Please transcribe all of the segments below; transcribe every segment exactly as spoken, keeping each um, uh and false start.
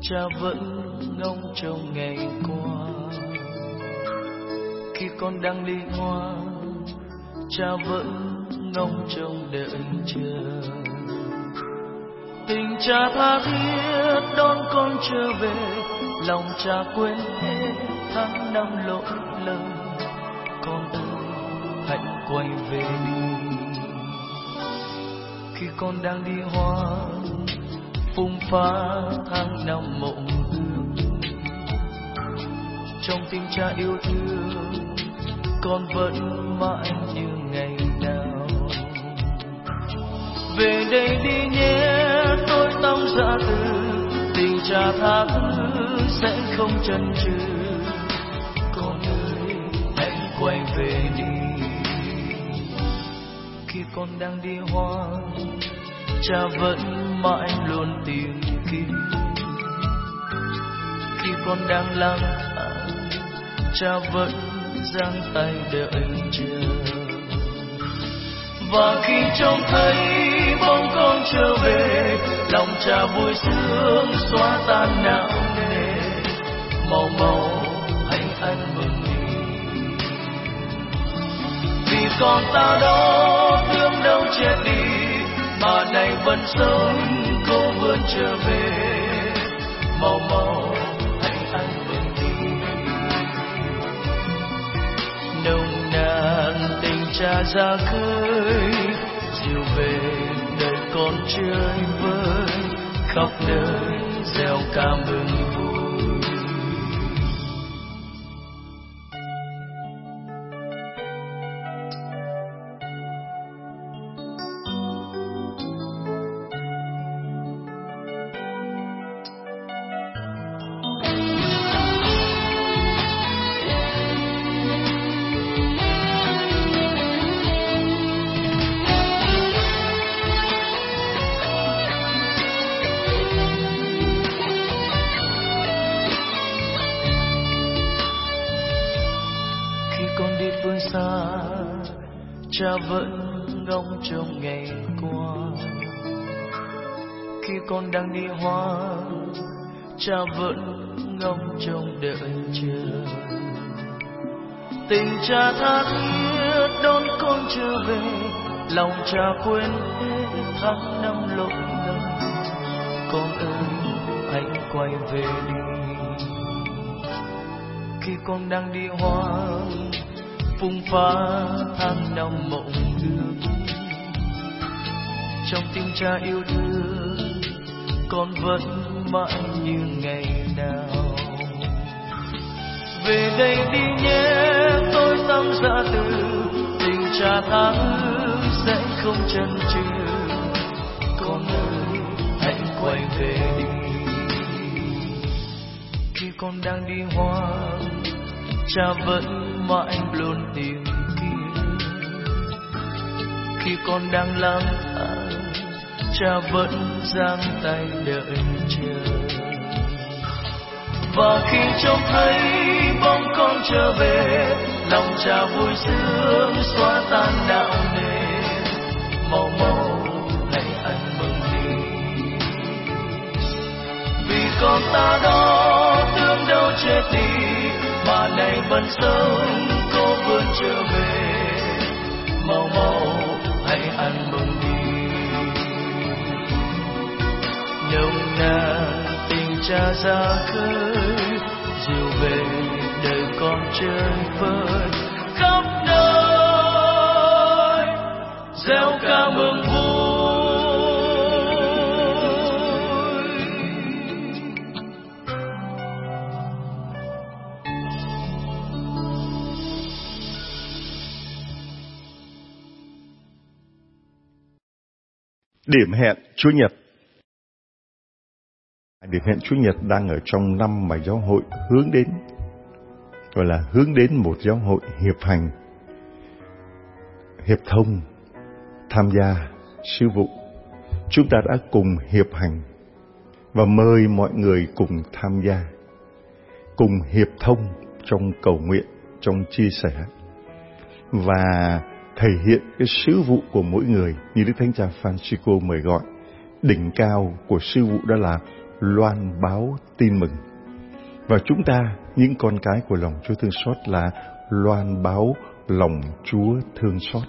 Cha vẫn ngóng trông ngày qua. Khi con đang đi hoa, cha vẫn ngóng trông đợi chờ. Tình cha tha thiết đón con trở về, lòng cha quên hết tháng năm lỗi lầm. Con ơi hãy quay về đi. Khi con đang đi hoa, phung phá tháng năm mộng ước. Trong tim cha yêu thương, con vẫn mãi như ngày nào. Về đây đi nhé, tôi tâm dạ từ, tình cha tha thứ sẽ không chần chừ. Con ơi hãy quay về đi. Khi con đang đi hoa, cha vẫn mãi luôn tìm kiếm. Khi con đang lang thang, cha vẫn giang tay đợi chờ. Và khi trông thấy bóng con trở về, lòng cha vui sướng xóa tan não nề. Màu màu hãy ăn mừng đi, vì con ta đó thương đâu chết đi, mà này vẫn sống cố vươn trở về. Màu màu hãy ăn mừng đi. Nồng nàn tình cha ra khơi, dìu về đời con chơi vơi, khắp nơi reo ca mừng vui. Cha vẫn ngóng trông ngày qua. Khi con đang đi hoa, cha vẫn ngóng trông đợi chờ. Tình cha tha thiết đón con trở về, lòng cha quên hết tháng năm lỗi lầm. Con ơi hãy quay về đi. Khi con đang đi hoa, phung phá tháng năm mộng ước. Trong tim cha yêu thương, con vẫn mãi như ngày nào. Về đây đi nhé, tôi tâm dạ từ, tình cha tha thứ sẽ không chần chừ. Con ơi hãy quay về đi. Khi con đang đi hoa, cha vẫn mãi luôn tìm kiếm. Khi con đang lang thang, cha vẫn giang tay đợi chờ. Và khi trông thấy bóng con trở về, lòng cha vui sướng xóa tan não nề. Màu màu hãy ăn mừng đi, vì con ta đó thương đâu chết đi, mà này vẫn sống cố vươn trở về. Màu màu hãy ăn mừng đi. Nồng nàn tình cha ra khơi, dìu về đời con chơi vơi, khắp nơi reo ca mừng vui. Điểm hẹn Chúa Nhật. Điểm hẹn Chúa Nhật đang ở trong năm mà giáo hội hướng đến, gọi là hướng đến một giáo hội hiệp hành, hiệp thông, tham gia sứ vụ. Chúng ta đã cùng hiệp hành và mời mọi người cùng tham gia, cùng hiệp thông trong cầu nguyện, trong chia sẻ và thể hiện cái sứ vụ của mỗi người như Đức Thánh Cha Francisco mời gọi. Đỉnh cao của sứ vụ đó là loan báo tin mừng. Và chúng ta, những con cái của lòng Chúa thương xót, là loan báo lòng Chúa thương xót.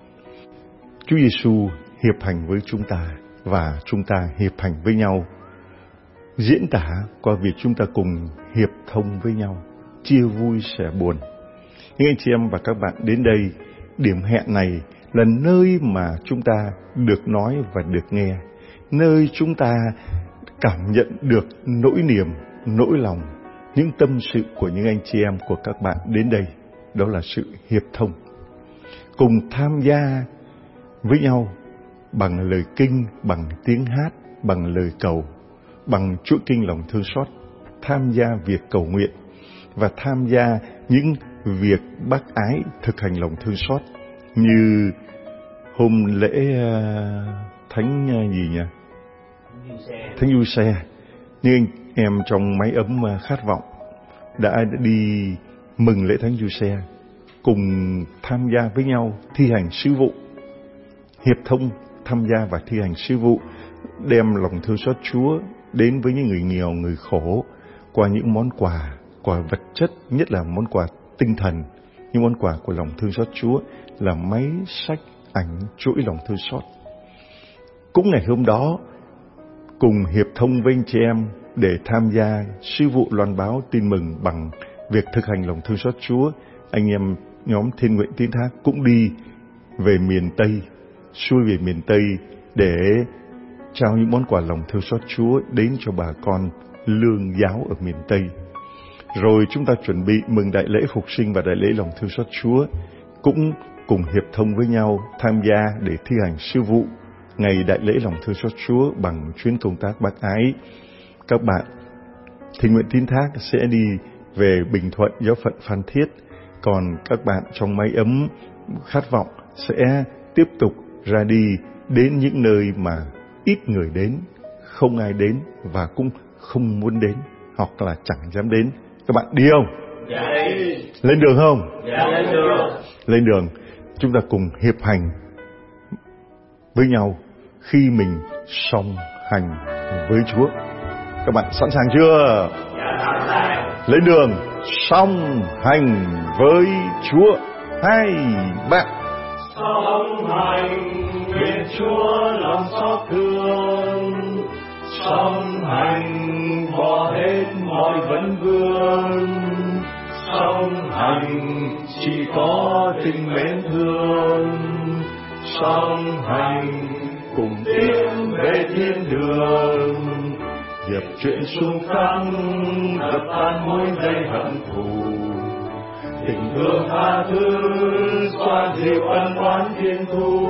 Chúa Giêsu hiệp hành với chúng ta và chúng ta hiệp hành với nhau, diễn tả qua việc chúng ta cùng hiệp thông với nhau, chia vui sẻ buồn. Những anh chị em và các bạn đến đây, điểm hẹn này là nơi mà chúng ta được nói và được nghe, nơi chúng ta cảm nhận được nỗi niềm, nỗi lòng, những tâm sự của những anh chị em của các bạn đến đây. Đó là sự hiệp thông, cùng tham gia với nhau bằng lời kinh, bằng tiếng hát, bằng lời cầu, bằng chuỗi kinh lòng thương xót, tham gia việc cầu nguyện và tham gia những việc bác ái thực hành lòng thương xót, như hôm lễ thánh gì nhỉ? Thánh Giuse. Như anh em trong máy ấm khát vọng đã đi mừng lễ Thánh Giuse, cùng tham gia với nhau thi hành sứ vụ, hiệp thông tham gia và thi hành sứ vụ, đem lòng thương xót Chúa đến với những người nghèo, người khổ qua những món quà, quà vật chất, nhất là món quà tinh thần. Những món quà của lòng thương xót Chúa là máy sách, ảnh, chuỗi lòng thương xót. Cũng ngày hôm đó, cùng hiệp thông với anh chị em để tham gia sứ vụ loan báo tin mừng bằng việc thực hành lòng thương xót Chúa, anh em nhóm Thiên Nguyện Tín Thác cũng đi về miền Tây, xuôi về miền Tây để trao những món quà lòng thương xót Chúa đến cho bà con lương giáo ở miền Tây. Rồi chúng ta chuẩn bị mừng đại lễ Phục Sinh và đại lễ lòng thương xót Chúa, cũng cùng hiệp thông với nhau tham gia để thi hành sứ vụ ngày đại lễ lòng thương xót Chúa bằng chuyến công tác bác ái. Các bạn Thiên Nguyện Tín Thác sẽ đi về Bình Thuận, giáo phận Phan Thiết, còn các bạn trong máy ấm khát vọng sẽ tiếp tục ra đi đến những nơi mà ít người đến, không ai đến và cũng không muốn đến, hoặc là chẳng dám đến. Các bạn đi không? Dạ. Lên đường không? Dạ, lên đường. Lên đường, chúng ta cùng hiệp hành với nhau khi mình song hành với Chúa. Các bạn sẵn sàng chưa? Dạ, sẵn sàng. Lên đường, song hành với Chúa. Hai, ba. Song hành nguyện Chúa lòng xót thương, song hành bỏ hết mọi vấn vương, song hành chỉ có tình mến thương, song hành cùng tiến về thiên đường, dẹp chuyện xung khắc, dập tan mối dây hận thù, tình thương tha thứ xoa dịu ân oán thiên thu,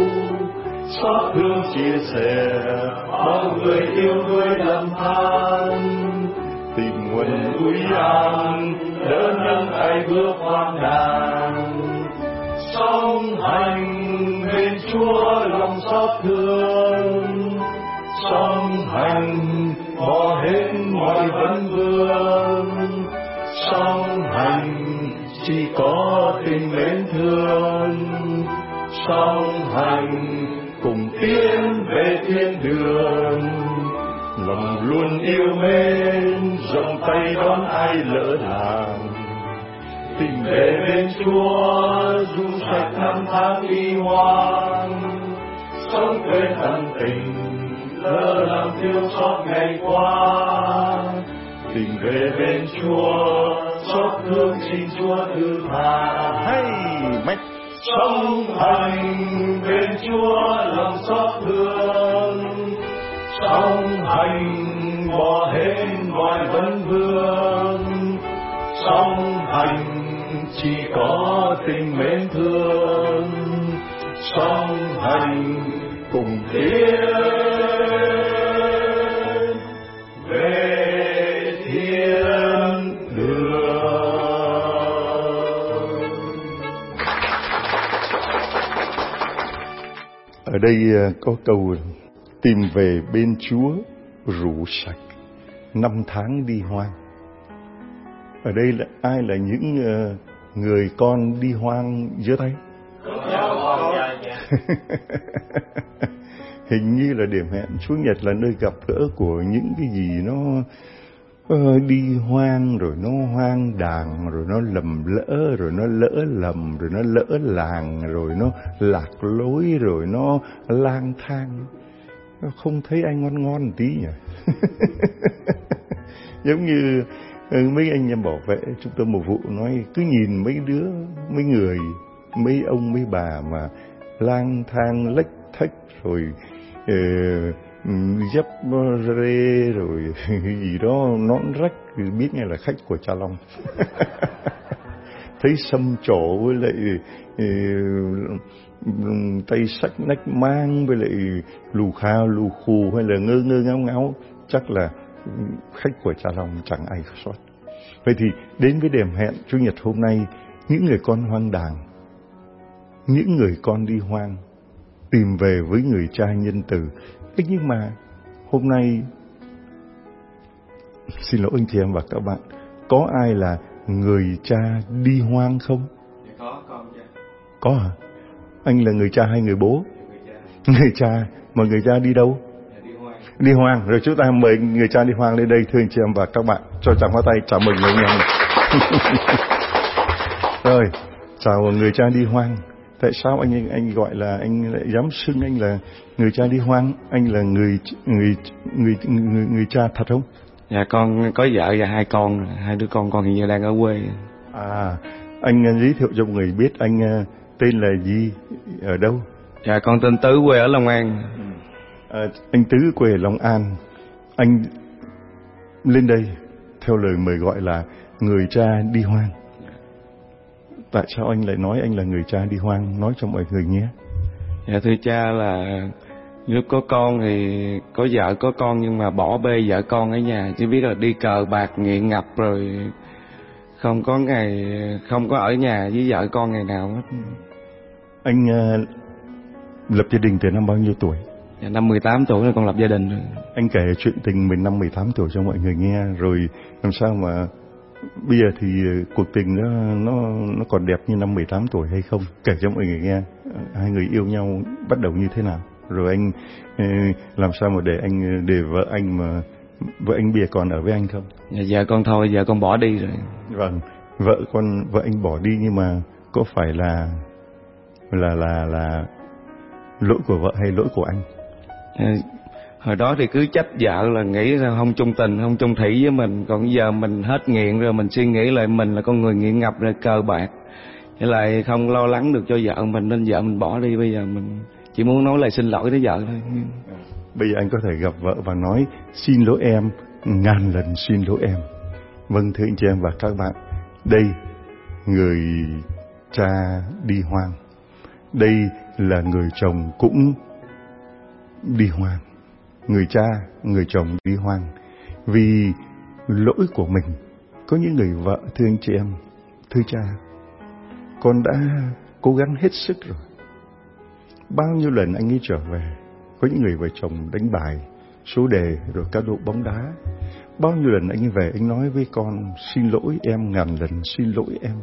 xót thương chia sẻ bao người yêu đuối lầm than, tìm nguồn vui an đỡ những ai bước hoang đàn, song hành bên Chúa lòng xót thương, song hành bỏ hết mọi vấn vương, song hành chỉ có tình mến thương, song hành cùng tiến về thiên đường, lòng luôn yêu mến rộng tay đón ai lỡ làng, tìm về bên Chúa du sạch năm tháng y hoang, sống quên ân tình lỡ làm thiếu sót ngày qua, tìm về bên Chúa xót thương xin Chúa thứ tha. Hay mấy song hành bên Chúa lòng xót thương, song hành bỏ hết mọi vấn vương, song hành chỉ có tình mến thương, song hành cùng tiến về thiên đường. Ở đây có câu tìm về bên Chúa rủ sạch năm tháng đi hoang. Ở đây là ai là những người con đi hoang giơ tay? hình như là điểm hẹn Chúa Nhật là nơi gặp gỡ của những cái gì nó uh, đi hoang, rồi nó hoang đàng, rồi nó lầm lỡ, rồi nó lỡ lầm, rồi nó lỡ làng, rồi nó lạc lối, rồi nó lang thang. Nó không thấy ai ngon ngon tí nhỉ? Giống như mấy anh em bảo vệ trung tâm mục vụ nói, cứ nhìn mấy đứa, mấy người, mấy ông mấy bà mà lang thang lếch thếch rồi uh, dép rê rồi gì đó nón rách, biết ngay là khách của Cha Long. Thấy xăm trổ với lại uh, tay sách nách mang với lại lù khao lù khù hay là ngơ ngơ ngáo ngáo, chắc là khách của Cha Long chẳng ai sót. Vậy thì đến với điểm hẹn Chủ nhật hôm nay, những người con hoang đàng, những người con đi hoang tìm về với người cha nhân từ. Thế nhưng mà hôm nay, xin lỗi anh chị em và các bạn, có ai là người cha đi hoang không? Có, con cha. Có hả? Anh là người cha hay người bố? Người cha. Người cha, mà người cha đi đâu? Đi hoang. Đi hoang. Rồi chúng ta mời người cha đi hoang lên đây, thưa anh chị em và các bạn. Cho chàng hoa tay chào mừng anh em. Rồi, chào người cha đi hoang. Tại sao anh anh gọi là anh lại dám xưng anh là người cha đi hoang? Anh là người người người người, người cha thật không? Dạ con có vợ và hai con, hai đứa con con hiện giờ đang ở quê. À, anh giới thiệu cho mọi người biết anh tên là gì, ở đâu? Dạ con tên Tứ, quê ở Long An. À, anh Tứ quê ở Long An. Anh lên đây theo lời mời gọi là người cha đi hoang. Tại sao anh lại nói anh là người cha đi hoang? Nói cho mọi người nghe. Dạ thưa cha, là lúc có con thì có vợ có con nhưng mà bỏ bê vợ con ở nhà, chỉ biết là đi cờ bạc nghiện ngập, rồi không có ngày không có ở nhà với vợ con ngày nào hết. Anh uh, lập gia đình từ năm bao nhiêu tuổi? Dạ năm mười tám tuổi rồi con lập gia đình rồi. Anh kể chuyện tình mình năm mười tám tuổi cho mọi người nghe, rồi làm sao mà bây giờ thì cuộc tình nó nó nó còn đẹp như năm mười tám tuổi hay không? Kể cho mọi người nghe, hai người yêu nhau bắt đầu như thế nào? Rồi anh làm sao mà để anh để vợ anh mà vợ anh bây giờ còn ở với anh không? Dạ vợ con thôi, vợ con bỏ đi rồi. Vâng, vợ con vợ anh bỏ đi, nhưng mà có phải là là là là lỗi của vợ hay lỗi của anh? À, hồi đó thì cứ trách vợ là nghĩ là không chung tình, không chung thủy với mình, còn giờ mình hết nghiện rồi, mình suy nghĩ lại mình là con người nghiện ngập rồi, cờ bạc, với lại không lo lắng được cho vợ mình nên vợ mình bỏ đi. Bây giờ mình chỉ muốn nói lời xin lỗi với vợ thôi. Bây giờ anh có thể gặp vợ và nói xin lỗi em, ngàn lần xin lỗi em. Vâng, thưa anh chị em và các bạn, đây người cha đi hoang, đây là người chồng cũng đi hoang. Người cha, người chồng đi hoang vì lỗi của mình. Có những người vợ, thưa anh chị em, thưa cha, con đã cố gắng hết sức rồi. Bao nhiêu lần anh ấy trở về, có những người vợ chồng đánh bài, số đề, rồi cá độ bóng đá. Bao nhiêu lần anh ấy về, anh nói với con xin lỗi em, ngàn lần xin lỗi em.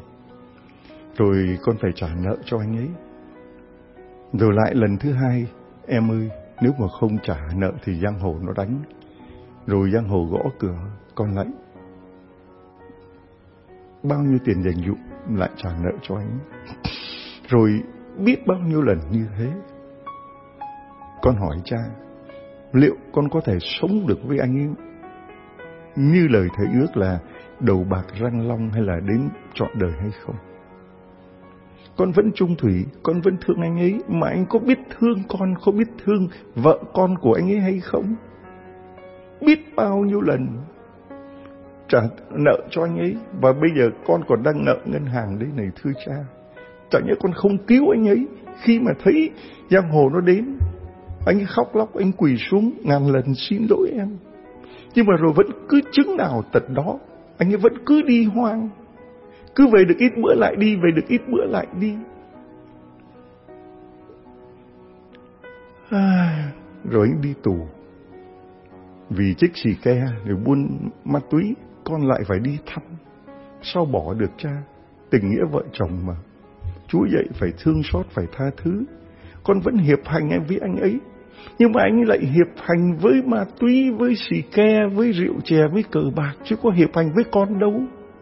Rồi con phải trả nợ cho anh ấy. Rồi lại lần thứ hai, em ơi, nếu mà không trả nợ thì giang hồ nó đánh. Rồi giang hồ gõ cửa, con lại bao nhiêu tiền dành dụm lại trả nợ cho anh. Rồi biết bao nhiêu lần như thế. Con hỏi cha, liệu con có thể sống được với anh ấy như lời thầy ước là đầu bạc răng long hay là đến trọn đời hay không? Con vẫn chung thủy, con vẫn thương anh ấy, mà anh có biết thương con, có biết thương vợ con của anh ấy hay không? Biết bao nhiêu lần trả nợ cho anh ấy, và bây giờ con còn đang nợ ngân hàng đấy này, thưa cha. Chẳng nhẽ con không cứu anh ấy khi mà thấy giang hồ nó đến. Anh ấy khóc lóc, anh quỳ xuống ngàn lần xin lỗi em. Nhưng mà rồi vẫn cứ chứng nào tật đó, anh ấy vẫn cứ đi hoang. Cứ về được ít bữa lại đi, về được ít bữa lại đi. À, rồi anh đi tù vì chích xì ke, rồi buôn ma túy. Con lại phải đi thăm. Sao bỏ được cha? Tình nghĩa vợ chồng mà. Chúa dạy phải thương xót, phải tha thứ. Con vẫn hiệp hành với anh ấy. Nhưng mà anh lại hiệp hành với ma túy, với xì ke, với rượu chè, với cờ bạc, chứ có hiệp hành với con đâu.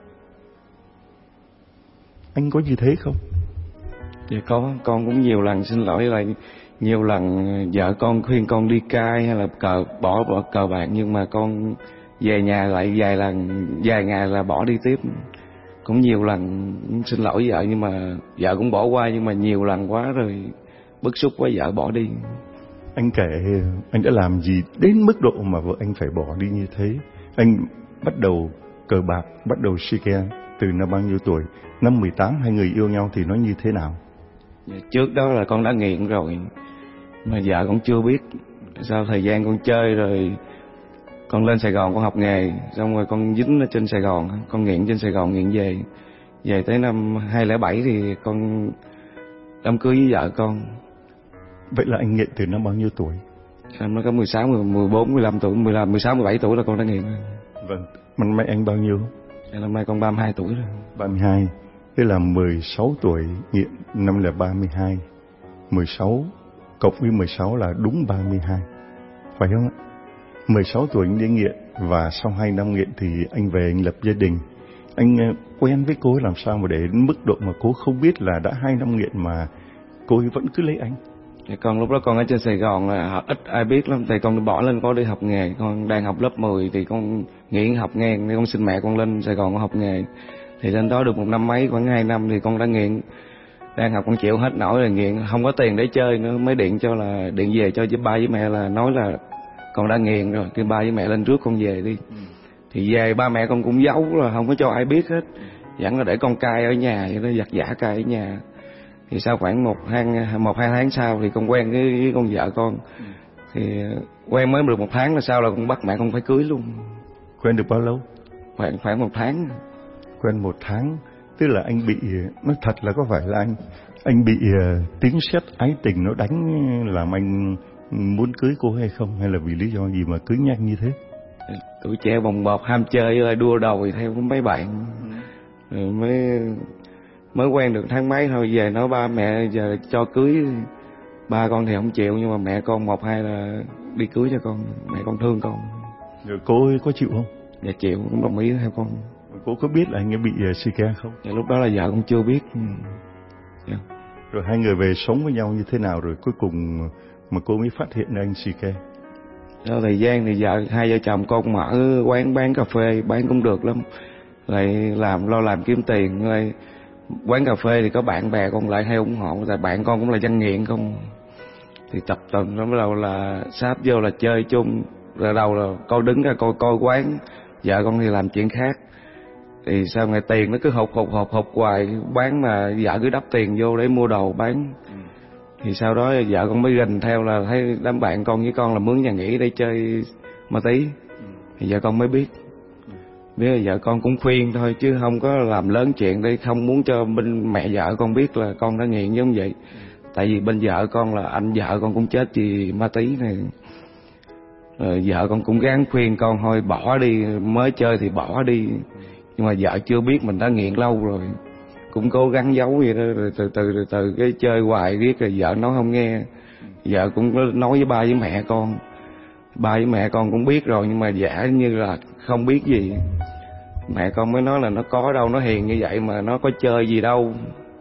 Anh có như thế không? Dạ có, con cũng nhiều lần xin lỗi lại, nhiều lần vợ con khuyên con đi cai hay là cờ bỏ, bỏ cờ bạc, nhưng mà con về nhà lại vài lần, vài ngày là bỏ đi tiếp. Cũng nhiều lần xin lỗi vợ, nhưng mà vợ cũng bỏ qua, nhưng mà nhiều lần quá rồi bức xúc quá vợ bỏ đi. Anh kể anh đã làm gì đến mức độ mà vợ anh phải bỏ đi như thế? Anh bắt đầu cờ bạc, bắt đầu xì ke từ năm bao nhiêu tuổi? Năm mười tám hai người yêu nhau thì nó như thế nào? Trước đó là con đã nghiện rồi, mà vợ con chưa biết. Sau thời gian con chơi rồi con lên Sài Gòn con học nghề, xong rồi con dính ở trên Sài Gòn, con nghiện trên Sài Gòn, nghiện về. Về tới năm hai không không bảy thì con đám cưới với vợ con. Vậy là anh nghiện từ năm bao nhiêu tuổi? Năm nó có mười sáu, mười bốn, mười lăm tuổi, mười lăm, mười sáu, mười bảy tuổi là con đã nghiện. Vâng, năm nay anh bao nhiêu? Năm nay con ba mươi hai tuổi rồi. ba mươi hai, tức là mười sáu tuổi nghiện, năm là ba mươi hai. mười sáu cộng với mười sáu là đúng ba mươi hai, phải không ạ? mười sáu tuổi anh đi nghiện, và sau hai năm nghiện thì anh về anh lập gia đình. Anh quen với cô ấy làm sao mà để đến mức độ mà cô không biết là đã hai năm nghiện mà cô ấy vẫn cứ lấy anh? Thì con lúc đó con ở trên Sài Gòn là ít ai biết lắm, tại con bỏ lên có đi học nghề. Con đang học lớp mười thì con nghỉ học ngang, nên con xin mẹ con lên Sài Gòn con học nghề. Thì lên đó được một năm mấy, khoảng hai năm thì con đã nghiện. Đang học con chịu hết nổi rồi, nghiện không có tiền để chơi nữa, mới điện cho là điện về cho ba với mẹ là nói là con đã nghiện rồi, kêu ba với mẹ lên trước con về đi. Ừ. Thì về ba mẹ con cũng giấu là không có cho ai biết hết, vẫn là để con cai ở nhà, vậy đó, giặt giả cai ở nhà. Thì sau khoảng một hai một hai tháng sau thì con quen với, với con vợ con. Ừ. Thì quen mới được một tháng là sau là con bắt mẹ con phải cưới luôn. Quen được bao lâu? Khoảng khoảng một tháng. Quen một tháng, tức là anh bị, nói thật là có phải là anh anh bị uh, tiếng sét ái tình nó đánh làm anh muốn cưới cô hay không, hay là vì lý do gì mà cưới nhanh như thế? Tuổi trẻ bồng bột ham chơi, đua đòi theo mấy bạn. Ừ. Rồi mới mới quen được tháng mấy thôi, về nói ba mẹ giờ cho cưới. Ba con thì không chịu, nhưng mà mẹ con một hai là đi cưới cho con, mẹ con thương con. Rồi cô ấy có chịu không? Dạ chịu, cũng đồng ý theo con. Cô có biết là anh ấy bị uh, xì ke không? Dạ lúc đó là vợ cũng chưa biết. Ừ. Dạ. Rồi hai người về sống với nhau như thế nào rồi cuối cùng mà cô mới phát hiện anh xì ke? Sau thời gian thì vợ hai vợ chồng con mở quán bán cà phê, bán cũng được lắm, lại làm lo làm kiếm tiền. Lại quán cà phê thì có bạn bè con lại hay ủng hộ, tại bạn con cũng là dân nghiện không. Thì tập tuần nó bắt đầu là sáp vô là chơi chung, rồi đầu là con đứng ra coi coi quán, vợ con thì làm chuyện khác. Thì sau ngày tiền nó cứ hụt hụt hụt hụt hoài, bán mà vợ cứ đắp tiền vô để mua đồ bán. Ừ. Thì sau đó vợ con mới gình theo là thấy đám bạn con với con là mướn nhà nghỉ để chơi ma túy. Ừ. Thì vợ con mới biết. Ừ. Biết là vợ con cũng khuyên thôi chứ không có làm lớn chuyện, để không muốn cho bên mẹ vợ con biết là con đã nghiện giống vậy. Ừ. Tại vì bên vợ con là anh vợ con cũng chết vì ma túy này. Rồi vợ con cũng gắng khuyên con thôi bỏ đi, mới chơi thì bỏ đi. Nhưng mà vợ chưa biết mình đã nghiện lâu rồi, cũng cố gắng giấu vậy đó. Rồi từ từ từ từ cái chơi hoài riết rồi vợ nói không nghe. Vợ cũng nói với ba với mẹ con, ba với mẹ con cũng biết rồi, nhưng mà giả như là không biết gì. Mẹ con mới nói là nó có đâu, nó hiền như vậy mà nó có chơi gì đâu,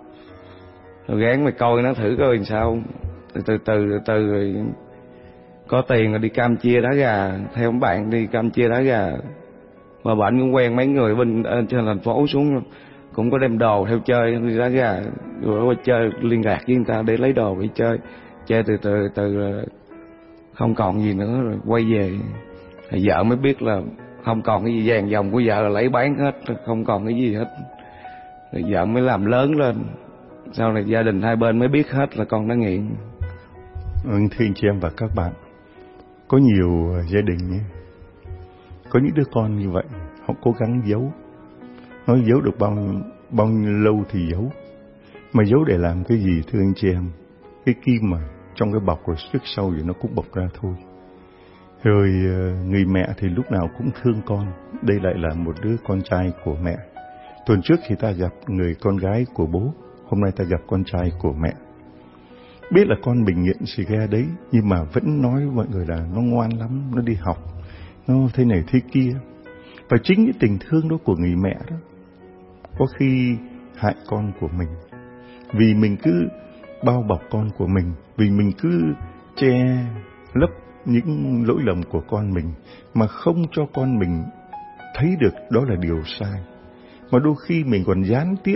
rồi gán mày coi nó thử coi làm sao. Từ từ từ từ, từ rồi có tiền rồi đi Campuchia đá gà, theo bạn đi Campuchia đá gà. Mà bạn cũng quen mấy người bên trên thành phố xuống, cũng có đem đồ theo chơi đi đá gà, rồi qua chơi liên lạc với người ta để lấy đồ để chơi. Chơi từ từ từ không còn gì nữa rồi quay về. Thì vợ mới biết là không còn cái gì, vàng dòng của vợ là lấy bán hết, không còn cái gì hết. Rồi vợ mới làm lớn lên, sau này gia đình hai bên mới biết hết là con đã nghiện. Thưa anh chị em và các bạn, có nhiều gia đình nhé, có những đứa con như vậy, họ cố gắng giấu. Nói giấu được bao, bao nhiêu lâu thì giấu. Mà giấu để làm cái gì thưa anh chị em? Cái kim mà trong cái bọc rồi trước sau thì nó cũng bộc ra thôi. Rồi người mẹ thì lúc nào cũng thương con. Đây lại là một đứa con trai của mẹ. Tuần trước thì ta gặp người con gái của bố, hôm nay ta gặp con trai của mẹ. Biết là con mình nghiện xì ke đấy, nhưng mà vẫn nói với mọi người là nó ngoan lắm, nó đi học, nó thế này thế kia. Và chính cái tình thương đó của người mẹ đó có khi hại con của mình. Vì mình cứ bao bọc con của mình, vì mình cứ che lấp những lỗi lầm của con mình, mà không cho con mình thấy được đó là điều sai. Mà đôi khi mình còn gián tiếp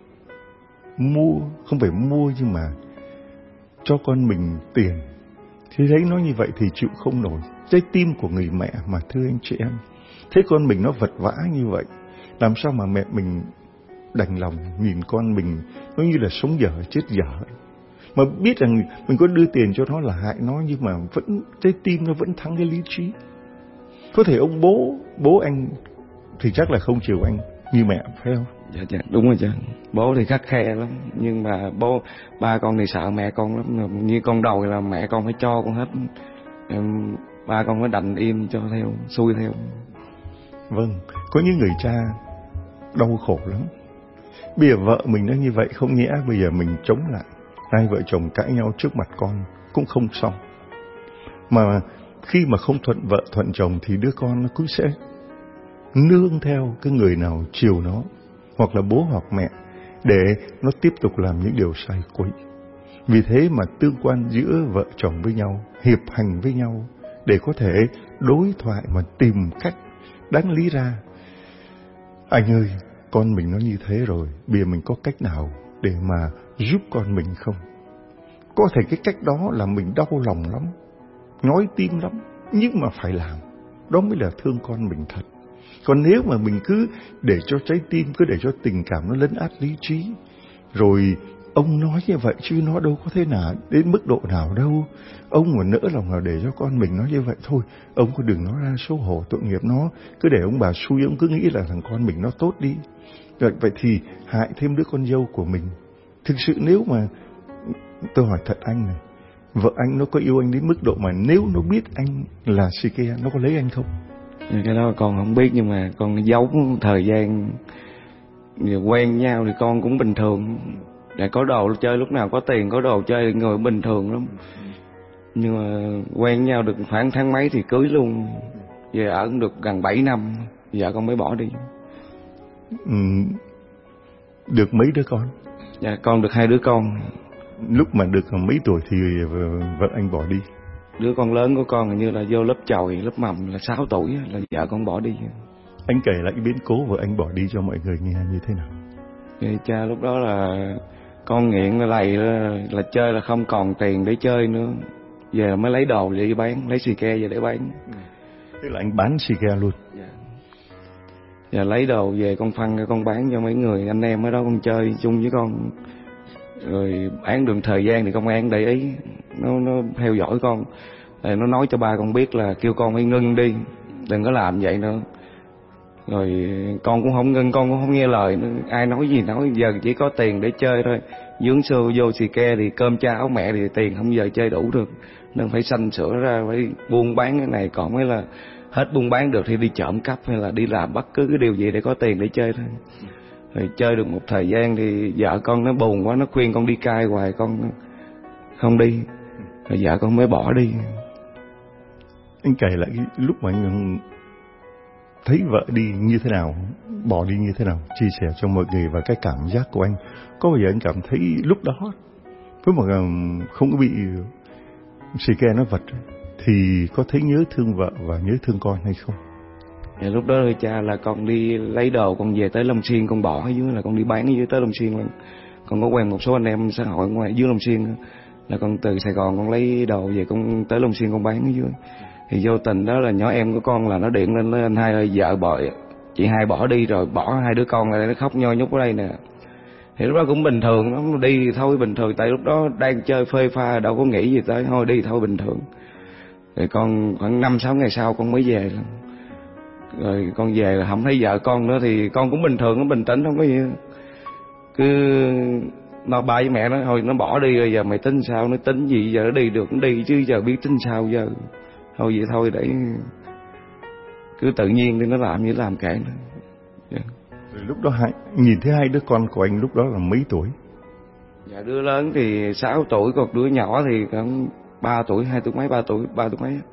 mua, không phải mua nhưng mà cho con mình tiền. Thì thấy nó như vậy thì chịu không nổi. Trái tim của người mẹ mà thưa anh chị em. Thế con mình nó vật vã như vậy, làm sao mà mẹ mình đành lòng nhìn con mình nó như là sống dở chết dở. Mà biết rằng mình có đưa tiền cho nó là hại nó, nhưng mà vẫn trái tim nó vẫn thắng cái lý trí. Có thể ông bố, bố anh thì chắc là không chiều anh như mẹ, phải không? Dạ, dạ, đúng rồi cha. Bố thì khắt khe lắm, nhưng mà bố, ba con thì sợ mẹ con lắm. Như con đầu là mẹ con phải cho con hết. Em, ba con phải đành im cho theo, xuôi theo. Vâng, có những người cha đau khổ lắm. Bây giờ vợ mình nó như vậy, không nhẽ bây giờ mình chống lại, hai vợ chồng cãi nhau trước mặt con cũng không xong. Mà khi mà không thuận vợ thuận chồng thì đứa con nó cứ sẽ nương theo cái người nào chiều nó, hoặc là bố hoặc mẹ, để nó tiếp tục làm những điều sai quấy. Vì thế mà tương quan giữa vợ chồng với nhau, hiệp hành với nhau, để có thể đối thoại mà tìm cách đáng lý ra. Anh ơi, con mình nó như thế rồi, bây giờ mình có cách nào để mà giúp con mình không? Có thể cái cách đó là mình đau lòng lắm, nhói tim lắm, nhưng mà phải làm. Đó mới là thương con mình thật. Còn nếu mà mình cứ để cho trái tim, cứ để cho tình cảm nó lấn át lý trí, rồi ông nói như vậy chứ nó đâu có thế nào, đến mức độ nào đâu. Ông mà nỡ lòng nào để cho con mình nói như vậy thôi, ông cứ đừng nói ra xấu hổ tội nghiệp nó. Cứ để ông bà xui, ông cứ nghĩ là thằng con mình nó tốt đi. Vậy, vậy thì hại thêm đứa con dâu của mình. Thực sự nếu mà, tôi hỏi thật anh này, vợ anh nó có yêu anh đến mức độ mà nếu nó biết anh là xì ke, nó có lấy anh không? Cái đó con không biết, nhưng mà con giấu thời gian quen nhau thì con cũng bình thường. Để có đồ chơi, lúc nào có tiền có đồ chơi thì người bình thường lắm. Nhưng mà quen nhau được khoảng tháng mấy thì cưới luôn. Về ở được gần bảy năm, vợ con mới bỏ đi. Ừ, được mấy đứa con? Dạ, con được hai đứa con. Lúc mà được mấy tuổi thì vợ anh bỏ đi? Đứa con lớn của con hình như là vô lớp chòi, lớp mầm là sáu tuổi là vợ con bỏ đi. Anh kể lại cái biến cố vợ anh bỏ đi cho mọi người nghe như thế nào? Thì cha lúc đó là con nghiện là lầy là, là chơi là không còn tiền để chơi nữa. Giờ mới lấy đồ để bán, lấy xì ke về để bán. Tức là anh bán xì ke luôn? Dạ. Giờ lấy đồ về con phân cho con bán cho mấy người anh em ở đó con chơi chung với con. Rồi bán được thời gian thì công an để ý, nó nó theo dõi con. Rồi nó nói cho ba con biết là kêu con phải ngưng đi, đừng có làm vậy nữa. Rồi con cũng không ngưng, con cũng không nghe lời nữa. Ai nói gì nói, giờ chỉ có tiền để chơi thôi. Dướng xô vô xì ke thì cơm cha áo mẹ thì tiền không giờ chơi đủ được, nên phải sanh sửa ra, phải buôn bán cái này. Còn mới là hết buôn bán được thì đi trộm cắp hay là đi làm bất cứ cái điều gì để có tiền để chơi thôi. Rồi chơi được một thời gian thì vợ con nó buồn quá, nó khuyên con đi cai hoài, con không đi. Rồi vợ con mới bỏ đi. Anh kể lại cái lúc mà anh thấy vợ đi như thế nào, bỏ đi như thế nào, chia sẻ cho mọi người và cái cảm giác của anh. Có bao giờ anh cảm thấy lúc đó với một không có bị xì ke nó vật thì có thấy nhớ thương vợ và nhớ thương con hay không? Dạ, lúc đó thôi cha là con đi lấy đồ, con về tới Long Xuyên con bỏ ở dưới, là con đi bán ở dưới tới Long Xuyên luôn. Con có quen một số anh em xã hội ngoài dưới Long Xuyên, là con từ Sài Gòn con lấy đồ về con tới Long Xuyên con bán ở dưới. Thì vô tình đó là nhỏ em của con là nó điện lên, anh Hai ơi vợ bỏ, chị Hai bỏ đi rồi, bỏ hai đứa con lại, nó khóc nho nhúc ở đây nè. Thì lúc đó cũng bình thường, nó đi thì thôi bình thường, tại lúc đó đang chơi phê pha đâu có nghĩ gì tới, thôi đi thôi bình thường. Rồi con khoảng năm sáu ngày sau con mới về. Rồi con về là không thấy vợ con nữa thì con cũng bình thường, nó bình tĩnh không có gì. Cứ nó ba với mẹ nó thôi nó bỏ đi rồi giờ mày tính sao, nó tính gì giờ nó đi được nó đi chứ giờ biết tính sao giờ. Thôi vậy thôi để cứ tự nhiên đi, nó làm như làm cản nữa. Yeah. Rồi lúc đó hai, nhìn thấy hai đứa con của anh lúc đó là mấy tuổi? Dạ đứa lớn thì sáu tuổi, còn đứa nhỏ thì khoảng ba tuổi, hai tuổi mấy, ba tuổi, ba tuổi mấy.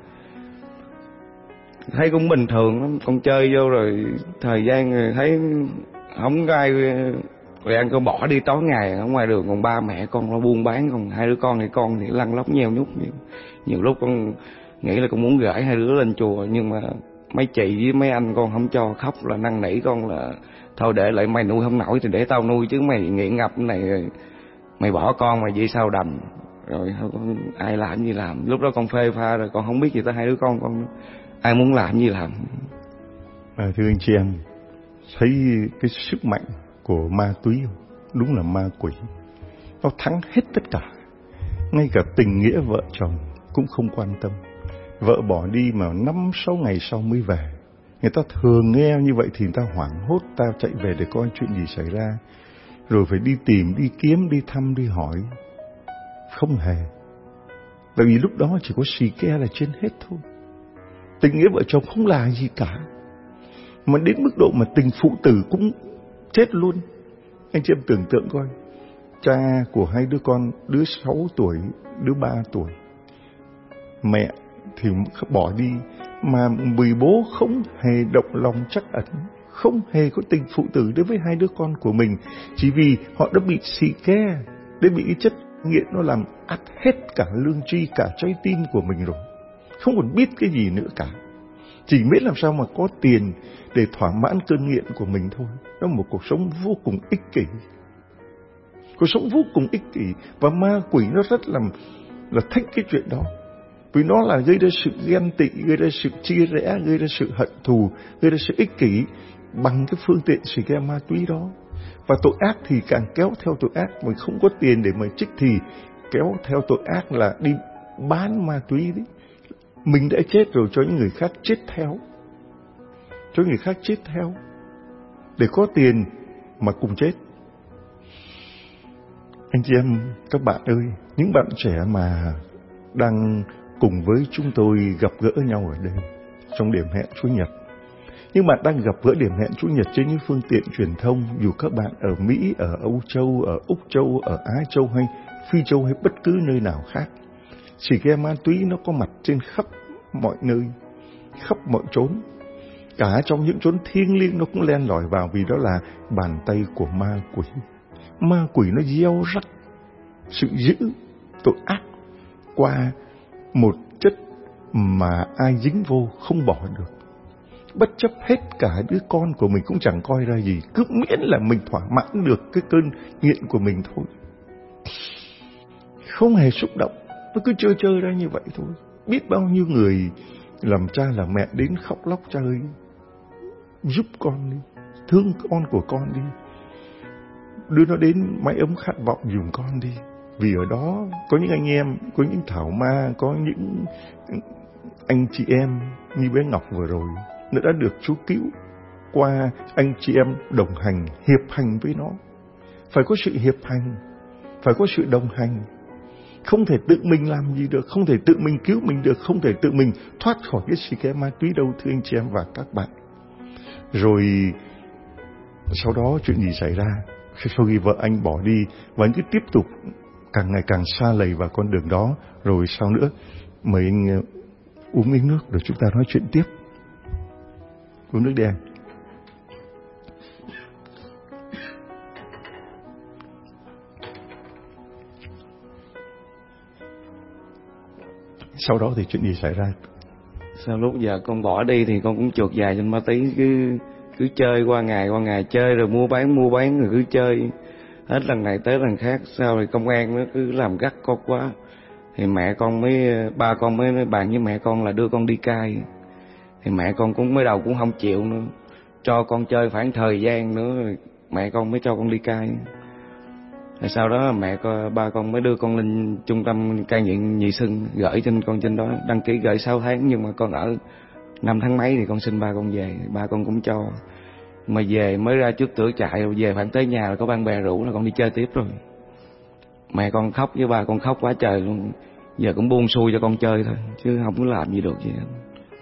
Thấy cũng bình thường lắm, con chơi vô rồi thời gian rồi thấy không có ai rồi ăn con bỏ đi tối ngày ở ngoài đường, còn ba mẹ con nó buôn bán, còn hai đứa con thì con thì lăn lóc nheo nhút. Nhiều, nhiều lúc con nghĩ là con muốn gửi hai đứa lên chùa, nhưng mà mấy chị với mấy anh con không cho, khóc là năn nỉ con là thôi để lại mày nuôi không nổi thì để tao nuôi, chứ mày nghiện ngập cái này mày bỏ con mày vậy sao đành. Rồi con ai làm gì làm, lúc đó con phê pha rồi, con không biết gì tới hai đứa con con ai muốn làm gì làm. À, thưa anh chị em, thấy cái sức mạnh của ma túy không? Đúng là ma quỷ, nó thắng hết tất cả, ngay cả tình nghĩa vợ chồng cũng không quan tâm. Vợ bỏ đi mà năm sáu ngày sau mới về, người ta thường nghe như vậy thì người ta hoảng hốt, ta chạy về để coi chuyện gì xảy ra, rồi phải đi tìm, đi kiếm, đi thăm, đi hỏi. Không hề. Bởi vì lúc đó chỉ có xì ke là trên hết thôi. Tình nghĩa vợ chồng không là gì cả, mà đến mức độ mà tình phụ tử cũng chết luôn. Anh chị em tưởng tượng coi, cha của hai đứa con, đứa sáu tuổi, đứa ba tuổi, mẹ thì bỏ đi, mà người bố không hề động lòng trắc ẩn, không hề có tình phụ tử đối với hai đứa con của mình, chỉ vì họ đã bị xì ke, đã bị cái chất nghiện nó làm ắt hết cả lương tri, cả trái tim của mình rồi, không còn biết cái gì nữa cả, chỉ biết làm sao mà có tiền để thỏa mãn cơn nghiện của mình thôi. Đó là một cuộc sống vô cùng ích kỷ, cuộc sống vô cùng ích kỷ, và ma quỷ nó rất là là thích cái chuyện đó, vì nó là gây ra sự ghen tị, gây ra sự chia rẽ, gây ra sự hận thù, gây ra sự ích kỷ bằng cái phương tiện xì ke ma túy đó. Và tội ác thì càng kéo theo tội ác, mình không có tiền để mà trích thì kéo theo tội ác là đi bán ma túy đấy. Mình đã chết rồi cho những người khác chết theo, cho người khác chết theo để có tiền mà cùng chết. Anh chị em, các bạn ơi, những bạn trẻ mà đang cùng với chúng tôi gặp gỡ nhau ở đây trong điểm hẹn Chúa Nhật, nhưng bạn đang gặp gỡ điểm hẹn Chúa Nhật trên những phương tiện truyền thông, dù các bạn ở Mỹ, ở Âu Châu, ở Úc Châu, ở Á Châu hay Phi Châu hay bất cứ nơi nào khác, xì ke ma túy nó có mặt trên khắp mọi nơi, khắp mọi chốn, cả trong những chốn thiêng liêng nó cũng len lỏi vào, vì đó là bàn tay của ma quỷ. Ma quỷ nó gieo rắc sự dữ, tội ác qua một chất mà ai dính vô không bỏ được, bất chấp hết cả đứa con của mình cũng chẳng coi ra gì, cứ miễn là mình thỏa mãn được cái cơn nghiện của mình thôi, không hề xúc động, nó cứ chơi chơi ra như vậy thôi. Biết bao nhiêu người làm cha làm mẹ đến khóc lóc: cha ơi, giúp con đi, thương con của con đi, đưa nó đến mái ấm khát vọng giùm con đi. Vì ở đó có những anh em, có những thảo ma, có những anh chị em như bé Ngọc vừa rồi, nó đã được Chúa cứu qua anh chị em đồng hành, hiệp hành với nó. Phải có sự hiệp hành, phải có sự đồng hành. Không thể tự mình làm gì được, không thể tự mình cứu mình được, không thể tự mình thoát khỏi cái xì ke ma túy đâu, thưa anh chị em và các bạn. Rồi sau đó chuyện gì xảy ra? Sau khi vợ anh bỏ đi và anh cứ tiếp tục càng ngày càng xa lầy vào con đường đó, rồi sao nữa? Mời anh uống miếng nước rồi chúng ta nói chuyện tiếp. Uống nước đi anh. Sau đó thì chuyện gì xảy ra? Sau lúc giờ con bỏ đi thì con cũng chuột dài trên ma túy, cứ cứ chơi qua ngày qua ngày, chơi rồi mua bán mua bán rồi cứ chơi hết lần này tới lần khác. Sau thì công an nó cứ làm gắt con quá, thì mẹ con mới ba con mới bàn với mẹ con là đưa con đi cai. Thì mẹ con cũng mới đầu cũng không chịu nữa, cho con chơi khoảng thời gian nữa rồi mẹ con mới cho con đi cai. Rồi sau đó mẹ con ba con mới đưa con lên trung tâm cai nghiện Nhị Xuân, gửi trên con trên đó đăng ký gửi sáu tháng, nhưng mà con ở năm tháng mấy thì con xin ba con về, ba con cũng cho. Mà về mới ra trước cửa trại, rồi về khoảng tới nhà là có bạn bè rủ là con đi chơi tiếp rồi. Mẹ con khóc với ba con khóc quá trời luôn. Giờ cũng buông xuôi cho con chơi thôi, chứ không có làm gì được gì hết.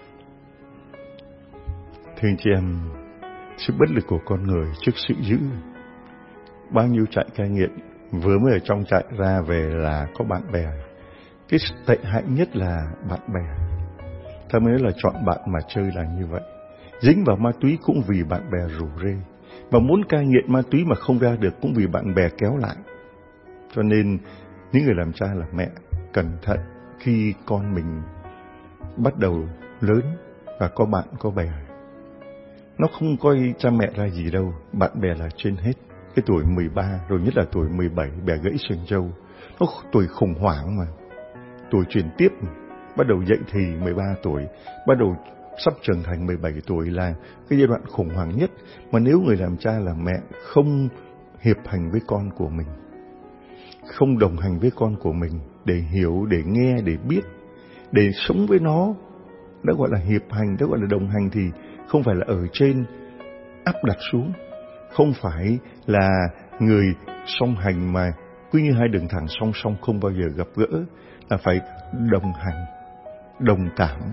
Thưa anh chị em, sự bất lực của con người trước sự dữ. Bao nhiêu trại cai nghiện vừa mới ở trong trại ra về là có bạn bè. Cái tệ hại nhất là bạn bè. Ta mới nói là chọn bạn mà chơi là như vậy. Dính vào ma túy cũng vì bạn bè rủ rê. Và muốn cai nghiện ma túy mà không ra được cũng vì bạn bè kéo lại. Cho nên những người làm cha làm mẹ cẩn thận khi con mình bắt đầu lớn và có bạn có bè. Nó không coi cha mẹ ra gì đâu, bạn bè là trên hết. Cái tuổi mười ba, rồi nhất là tuổi mười bảy, bè gãy sừng trâu. Nó tuổi khủng hoảng mà. Tuổi chuyển tiếp, bắt đầu dậy thì mười ba tuổi, bắt đầu sắp trưởng thành mười bảy tuổi là cái giai đoạn khủng hoảng nhất. Mà nếu người làm cha làm mẹ không hiệp hành với con của mình, không đồng hành với con của mình để hiểu, để nghe, để biết, để sống với nó, đã gọi là hiệp hành, đã gọi là đồng hành, thì không phải là ở trên áp đặt xuống, không phải là người song hành mà cứ như hai đường thẳng song song không bao giờ gặp gỡ, là phải đồng hành, đồng cảm,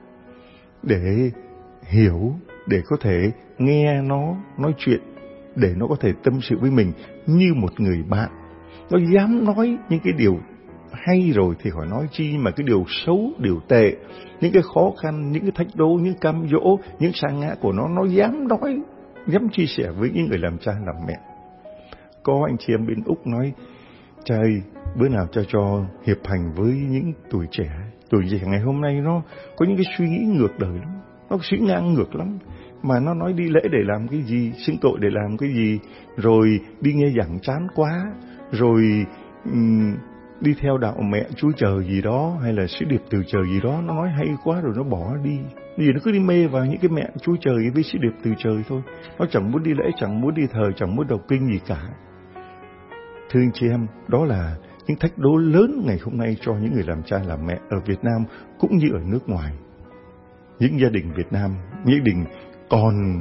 để hiểu, để có thể nghe nó nói chuyện, để nó có thể tâm sự với mình như một người bạn. Nó dám nói những cái điều hay rồi thì khỏi nói chi, mà cái điều xấu, điều tệ, những cái khó khăn, những cái thách đố, những cam dỗ, những sa ngã của nó, nó dám nói, dám chia sẻ với những người làm cha làm mẹ. Có anh chị em bên Úc nói: cha ơi, bữa nào cha cho hiệp hành với những tuổi trẻ. Tuổi trẻ ngày hôm nay nó có những cái suy nghĩ ngược đời lắm, nó suy ngang ngược lắm. Mà nó nói đi lễ để làm cái gì, xưng tội để làm cái gì, rồi đi nghe giảng chán quá, rồi um, đi theo đạo mẹ Chúa Trời gì đó, hay là sứ điệp từ trời gì đó, nó nói hay quá rồi nó bỏ đi. Vì nó cứ đi mê vào những cái mẹ Chúa Trời với sứ điệp từ trời thôi. Nó chẳng muốn đi lễ, chẳng muốn đi thờ, chẳng muốn đọc kinh gì cả. Thưa anh chị em, đó là những thách đố lớn ngày hôm nay cho những người làm cha làm mẹ ở Việt Nam cũng như ở nước ngoài. Những gia đình Việt Nam, những gia đình còn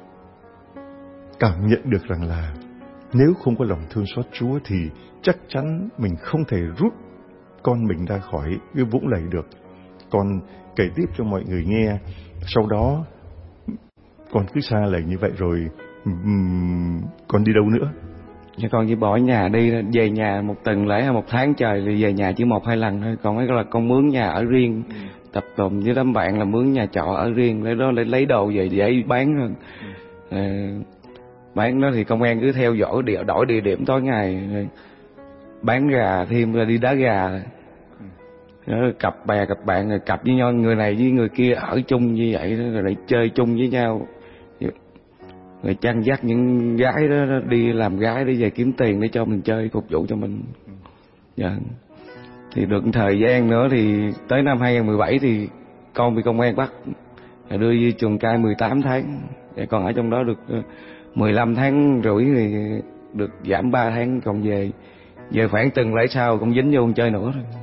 cảm nhận được rằng là nếu không có lòng thương xót Chúa thì chắc chắn mình không thể rút con mình ra khỏi cái vũng lầy được. Con kể tiếp cho mọi người nghe. Sau đó con cứ xa lầy như vậy rồi um, con đi đâu nữa? Dạ con chỉ bỏ nhà đi, về nhà một tuần lễ hay một tháng trời thì về nhà chỉ một hai lần thôi. Còn ấy là con mướn nhà ở riêng, tập tùng với đám bạn là mướn nhà trọ ở riêng, để đó để lấy đồ về để bán thôi. À, bán đó thì công an cứ theo dõi địa, đổi địa điểm tối ngày, bán gà thêm ra đi đá gà. Đó, cặp bè cặp bạn rồi cặp với nhau, người này với người kia ở chung như vậy đó, rồi lại chơi chung với nhau, rồi chăn dắt những gái đó đi làm gái để về kiếm tiền để cho mình chơi, phục vụ cho mình. Dạ. Thì được thời gian nữa thì tới năm hai không một bảy thì con bị công an bắt, đưa đi chuồng cai mười tám tháng. Để con ở trong đó được mười lăm tháng rưỡi thì được giảm ba tháng, còn về về khoảng tuần lễ sau cũng dính vô con chơi nữa rồi.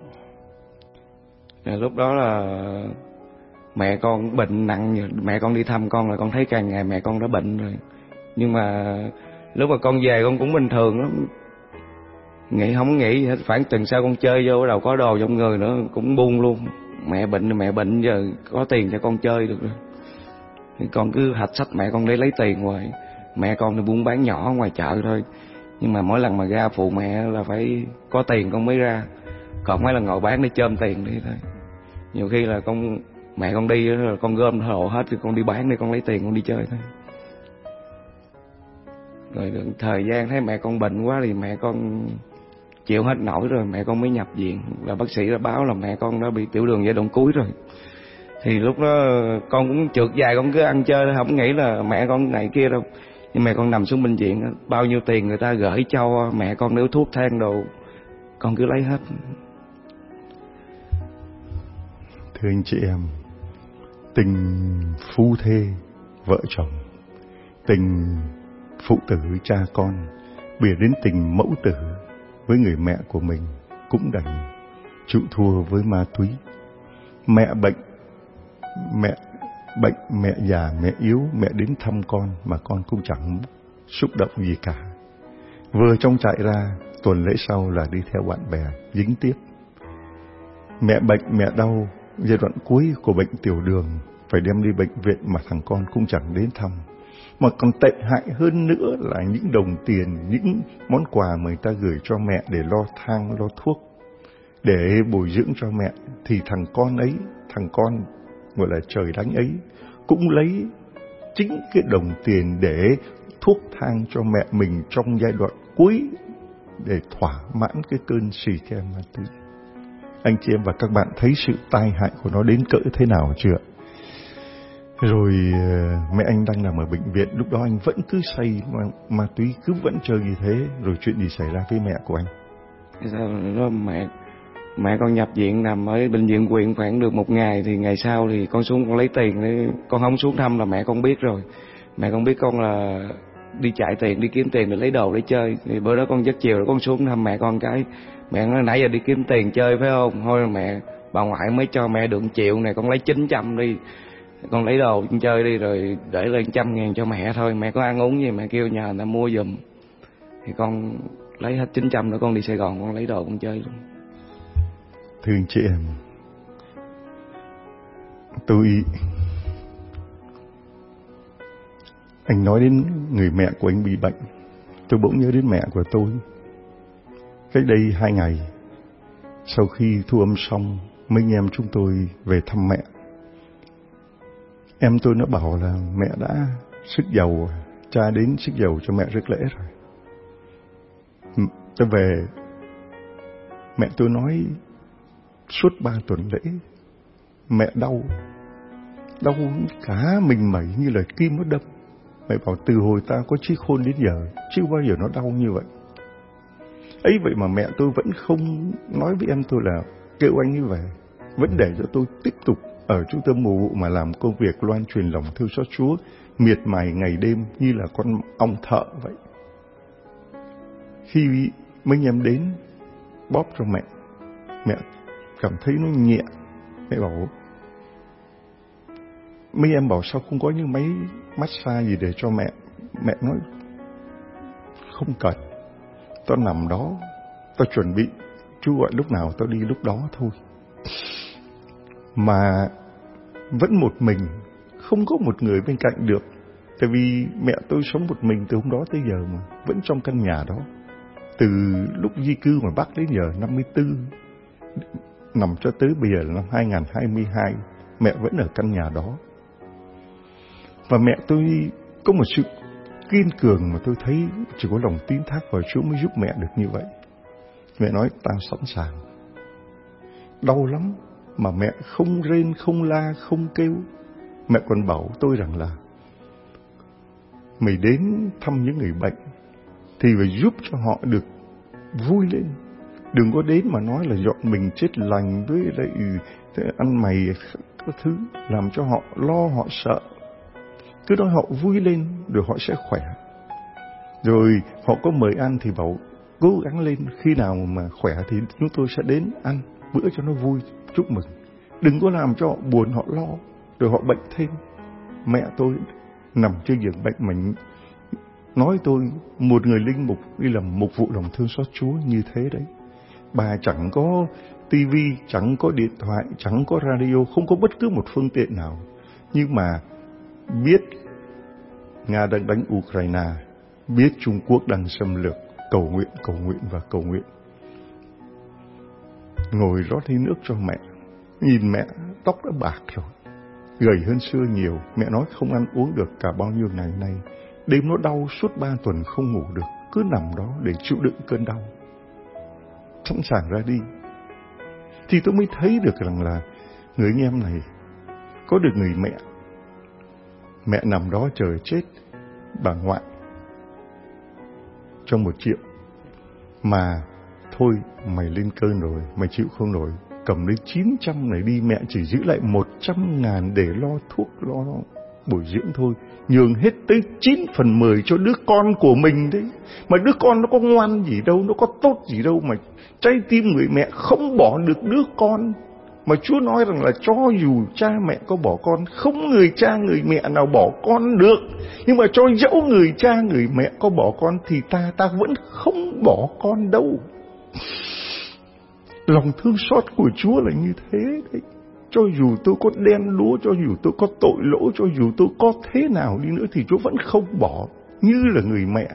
Rồi lúc đó là mẹ con bệnh nặng, mẹ con đi thăm con là con thấy càng ngày mẹ con đã bệnh rồi. Nhưng mà lúc mà con về con cũng bình thường lắm, nghĩ không nghĩ hết. Khoảng tuần sau con chơi vô bắt đầu có đồ trong người nữa, cũng buông luôn. Mẹ bệnh mẹ bệnh giờ có tiền cho con chơi được rồi. Thì con cứ hạch sách mẹ con để lấy tiền hoài. Mẹ con thì buôn bán nhỏ ngoài chợ thôi, nhưng mà mỗi lần mà ra phụ mẹ là phải có tiền con mới ra, còn mấy lần ngồi bán để chôm tiền đi thôi. Nhiều khi là con mẹ con đi rồi con gom hộ hết rồi con đi bán để con lấy tiền con đi chơi thôi. Rồi được thời gian thấy mẹ con bệnh quá thì mẹ con chịu hết nổi rồi, mẹ con mới nhập viện. Và bác sĩ đã báo là mẹ con đã bị tiểu đường giai đoạn cuối rồi. Thì lúc đó con cũng trượt dài, con cứ ăn chơi, không nghĩ là mẹ con này kia đâu. Nhưng mẹ con nằm xuống bệnh viện, bao nhiêu tiền người ta gửi cho mẹ con nếu thuốc thang đồ, con cứ lấy hết. Thưa anh chị em, tình phu thê vợ chồng, tình phụ tử cha con, bìa đến tình mẫu tử với người mẹ của mình cũng đành chịu thua với ma túy. Mẹ bệnh, mẹ bệnh, mẹ già, mẹ yếu, mẹ đến thăm con mà con cũng chẳng xúc động gì cả. Vừa trong trại ra, tuần lễ sau là đi theo bạn bè dính tiếp. Mẹ bệnh, mẹ đau, giai đoạn cuối của bệnh tiểu đường, phải đem đi bệnh viện mà thằng con cũng chẳng đến thăm. Mà còn tệ hại hơn nữa là những đồng tiền, những món quà mà người ta gửi cho mẹ để lo thang, lo thuốc, để bồi dưỡng cho mẹ, thì thằng con ấy, thằng con gọi là trời đánh ấy, cũng lấy chính cái đồng tiền để thuốc thang cho mẹ mình trong giai đoạn cuối để thỏa mãn cái cơn xì ke ma túy. Anh chị em và các bạn thấy sự tai hại của nó đến cỡ thế nào chưa? Rồi mẹ anh đang nằm ở bệnh viện, lúc đó anh vẫn cứ say ma, ma túy, cứ vẫn chơi như thế. Rồi chuyện gì xảy ra với mẹ của anh? Sao đó mẹ mẹ con nhập viện, nằm ở bệnh viện huyện khoảng được một ngày, thì ngày sau thì con xuống con lấy tiền để con không xuống thăm là mẹ con biết rồi. Mẹ con biết con là đi chạy tiền, đi kiếm tiền để lấy đồ để chơi. Thì bữa đó con giấc chiều rồi con xuống thăm mẹ con cái, mẹ nói nãy giờ đi kiếm tiền chơi phải không? Thôi mẹ, bà ngoại mới cho mẹ được triệu này, con lấy chín trăm đi, con lấy đồ chơi đi, rồi để lên trăm ngàn cho mẹ thôi. Mẹ có ăn uống gì mẹ kêu nhờ người ta mua giùm. Thì con lấy hết chín trăm nữa, con đi Sài Gòn con lấy đồ con chơi luôn. Thưa anh chị em, tôi anh nói đến người mẹ của anh bị bệnh, tôi bỗng nhớ đến mẹ của tôi. Cách đây hai ngày, sau khi thu âm xong, mấy anh em chúng tôi về thăm mẹ. Em tôi nó bảo là mẹ đã xức dầu, cha đến xức dầu cho mẹ rước lễ rồi. Tôi về, mẹ tôi nói suốt ba tuần lễ mẹ đau, đau cả mình mẩy như là kim nó đâm. Mẹ bảo từ hồi ta có chiếc khôn đến giờ chưa bao giờ nó đau như vậy. Ấy vậy mà mẹ tôi vẫn không nói với em tôi là kêu anh ấy về, vẫn để cho tôi tiếp tục ở trung tâm mùa vụ mà làm công việc loan truyền lòng thương xót Chúa, miệt mài ngày đêm như là con ong thợ vậy. Khi mấy anh em đến bóp cho mẹ, mẹ cảm thấy nó nhẹ. Mẹ bảo, mấy em bảo sao không có những máy massage gì để cho mẹ. Mẹ nói không cần, tao nằm đó, tao chuẩn bị, chú gọi lúc nào tao đi lúc đó thôi. Mà vẫn một mình, không có một người bên cạnh được. Tại vì mẹ tôi sống một mình từ hôm đó tới giờ mà, vẫn trong căn nhà đó. Từ lúc di cư ngoài Bắc đến giờ năm mươi tư, nằm cho tới bây giờ là năm hai không hai hai, mẹ vẫn ở căn nhà đó. Và mẹ tôi có một sự kiên cường mà tôi thấy chỉ có lòng tín thác vào Chúa mới giúp mẹ được như vậy. Mẹ nói ta sẵn sàng. Đau lắm mà mẹ không rên, không la, không kêu. Mẹ còn bảo tôi rằng là mày đến thăm những người bệnh thì phải giúp cho họ được vui lên. Đừng có đến mà nói là dọn mình chết lành với lại ăn mày các thứ, làm cho họ lo, họ sợ. Cứ nói họ vui lên rồi họ sẽ khỏe. Rồi họ có mời ăn thì bảo cố gắng lên, khi nào mà khỏe thì chúng tôi sẽ đến ăn bữa cho nó vui, chúc mừng. Đừng có làm cho họ buồn, họ lo, rồi họ bệnh thêm. Mẹ tôi nằm trên giường bệnh mà nói tôi một người linh mục đi làm mục vụ lòng thương xót Chúa như thế đấy. Bà chẳng có tivi, chẳng có điện thoại, chẳng có radio, không có bất cứ một phương tiện nào. Nhưng mà biết Nga đang đánh Ukraine, biết Trung Quốc đang xâm lược, cầu nguyện, cầu nguyện và cầu nguyện. Ngồi rót ly nước cho mẹ, nhìn mẹ tóc đã bạc rồi, gầy hơn xưa nhiều. Mẹ nói không ăn uống được cả bao nhiêu ngày nay, đêm nó đau suốt ba tuần không ngủ được, cứ nằm đó để chịu đựng cơn đau, sẵn sàng ra đi. Thì tôi mới thấy được rằng là người anh em này có được người mẹ. Mẹ nằm đó chờ chết bà ngoại trong một triệu. Mà thôi mày lên cơn rồi, mày chịu không nổi, cầm lấy chín trăm này đi, mẹ chỉ giữ lại một trăm ngàn để lo thuốc, lo bồi dưỡng thôi. Nhường hết tới chín phần mười cho đứa con của mình đấy. Mà đứa con nó có ngoan gì đâu, nó có tốt gì đâu mà trái tim người mẹ không bỏ được đứa con. Mà Chúa nói rằng là cho dù cha mẹ có bỏ con, không người cha người mẹ nào bỏ con được. Nhưng mà cho dẫu người cha người mẹ có bỏ con thì ta ta vẫn không bỏ con đâu. Lòng thương xót của Chúa là như thế đấy. cho dù tôi có đen đúa, cho dù tôi có tội lỗi, cho dù tôi có thế nào đi nữa thì Chúa vẫn không bỏ, như là người mẹ.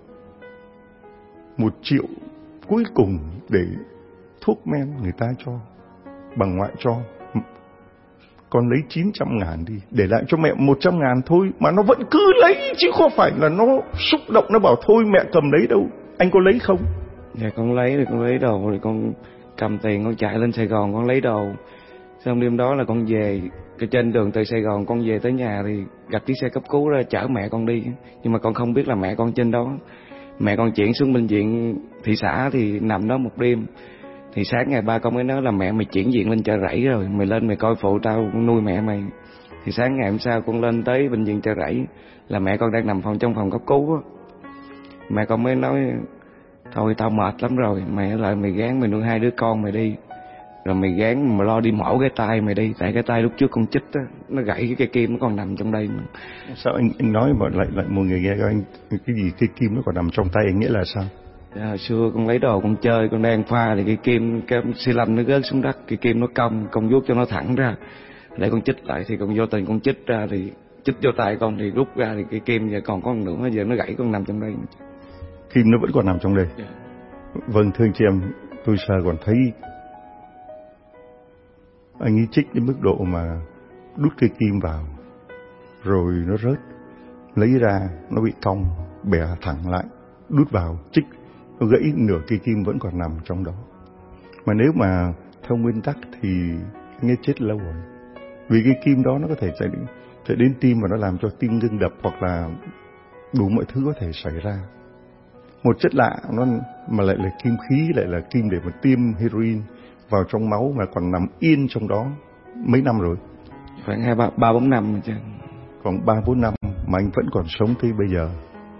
Một triệu cuối cùng để thuốc men người ta cho, bà ngoại cho, con lấy chín trăm ngàn đi, để lại cho mẹ một trăm ngàn thôi, mà nó vẫn cứ lấy, chứ không phải là nó xúc động, nó bảo thôi mẹ cầm lấy đâu. Anh có lấy không? Dạ con lấy rồi, con lấy đồ rồi con cầm tiền con chạy lên Sài Gòn con lấy đồ. Xong đêm đó là con về, cái trên đường từ Sài Gòn con về tới nhà thì gặp chiếc xe cấp cứu ra chở mẹ con đi. Nhưng mà con không biết là mẹ con trên đó. Mẹ con chuyển xuống bệnh viện thị xã thì nằm đó một đêm. Thì sáng ngày ba con mới nói là mẹ mày chuyển viện lên Chợ Rẫy rồi, mày lên mày coi phụ tao nuôi mẹ mày. Thì sáng ngày hôm sau con lên tới bệnh viện Chợ Rẫy là mẹ con đang nằm phòng trong phòng cấp cứu á. Mẹ con mới nói thôi tao mệt lắm rồi, mày lại mày gán mày nuôi hai đứa con mày đi, rồi mày gán mà lo đi mổ cái tay mày đi, tại cái tay lúc trước con chích á nó gãy cái cây kim nó còn nằm trong đây mà. Sao anh anh nói mà lại lại mọi người nghe anh cái gì cây kim nó còn nằm trong tay, anh nghĩa là sao? Dạ, hồi xưa con lấy đồ con chơi, con đang pha thì cái kim cái xi lanh nó rớt xuống đất, cái kim nó cong, con vuốt cho nó thẳng ra để con chích lại, thì con vô tình con chích ra thì chích vô tay con thì rút ra thì cái kim giờ còn có một nửa, giờ nó gãy con nằm trong đây. Kim nó vẫn còn nằm trong đây. Yeah. Vâng thưa anh chị em, tôi sợ còn thấy anh ấy chích đến mức độ mà đút cây kim vào rồi nó rớt, lấy ra nó bị cong bẻ thẳng lại, đút vào chích, nó gãy nửa cây kim vẫn còn nằm trong đó. Mà nếu mà theo nguyên tắc thì anh ấy chết lâu rồi, vì cái kim đó nó có thể chạy đến, chạy đến tim và nó làm cho tim ngưng đập, hoặc là đủ mọi thứ có thể xảy ra. Một chất lạ nó mà lại là kim khí, lại là kim để mà tiêm heroin vào trong máu mà còn nằm yên trong đó mấy năm rồi? Khoảng hai ba ba bốn năm chứ. Khoảng ba bốn năm mà anh vẫn còn sống tới bây giờ,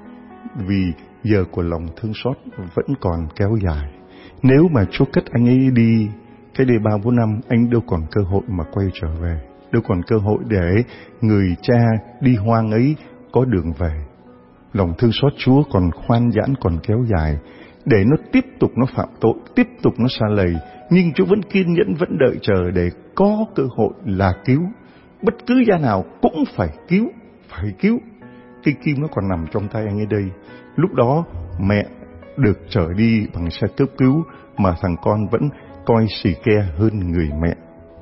vì giờ của lòng thương xót vẫn còn kéo dài. Nếu mà Chúa cất anh ấy đi cái đây ba bốn năm, anh đâu còn cơ hội mà quay trở về, đâu còn cơ hội để người cha đi hoang ấy có đường về. Lòng thương xót Chúa còn khoan giãn, còn kéo dài, để nó tiếp tục nó phạm tội, tiếp tục nó sa lầy, nhưng Chúa vẫn kiên nhẫn, vẫn đợi chờ để có cơ hội là cứu. Bất cứ gia nào cũng phải cứu, phải cứu. Cây kim nó còn nằm trong tay anh ấy đây. Lúc đó mẹ được chở đi bằng xe cấp cứu, mà thằng con vẫn coi xì ke hơn người mẹ.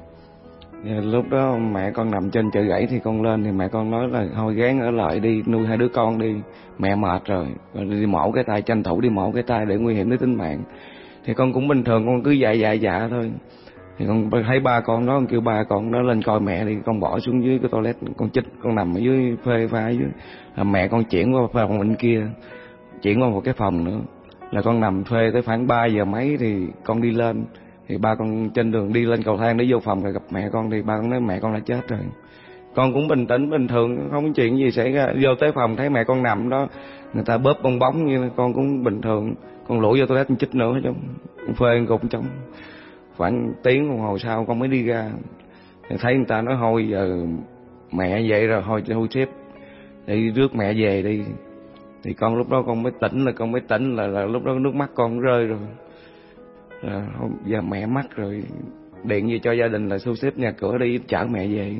Yeah, lúc đó mẹ con nằm trên Chợ Rẫy thì con lên thì mẹ con nói là thôi gán ở lại đi, nuôi hai đứa con đi, mẹ mệt rồi, rồi đi mổ cái tay, tranh thủ đi mổ cái tay để nguy hiểm đến tính mạng. Thì con cũng bình thường, con cứ dạ dạ dạ thôi. Thì con thấy ba con đó, con kêu ba con đó lên coi mẹ đi, con bỏ xuống dưới cái toilet, con chích, con nằm ở dưới phê pha dưới. Là mẹ con chuyển qua phòng bên kia, chuyển qua một cái phòng nữa, là con nằm phê tới khoảng ba giờ mấy thì con đi lên. Thì ba con trên đường đi lên cầu thang để vô phòng rồi gặp mẹ con, thì ba con nói mẹ con đã chết rồi. Con cũng bình tĩnh bình thường, không có chuyện gì xảy ra. Vô tới phòng thấy mẹ con nằm đó, người ta bóp bong bóng như con cũng bình thường. Con lủi vô toilet con chích nữa trong, con phê gục trong. Khoảng tiếng đồng hồ sau con mới đi ra, thì thấy người ta nói thôi giờ mẹ vậy rồi, thôi thôi xếp đi rước mẹ về đi. Thì con lúc đó con mới tỉnh là con mới tỉnh là, là lúc đó nước mắt con rơi rồi. Là giờ mẹ mắc rồi, điện về cho gia đình là thu xếp nhà cửa đi chở mẹ về.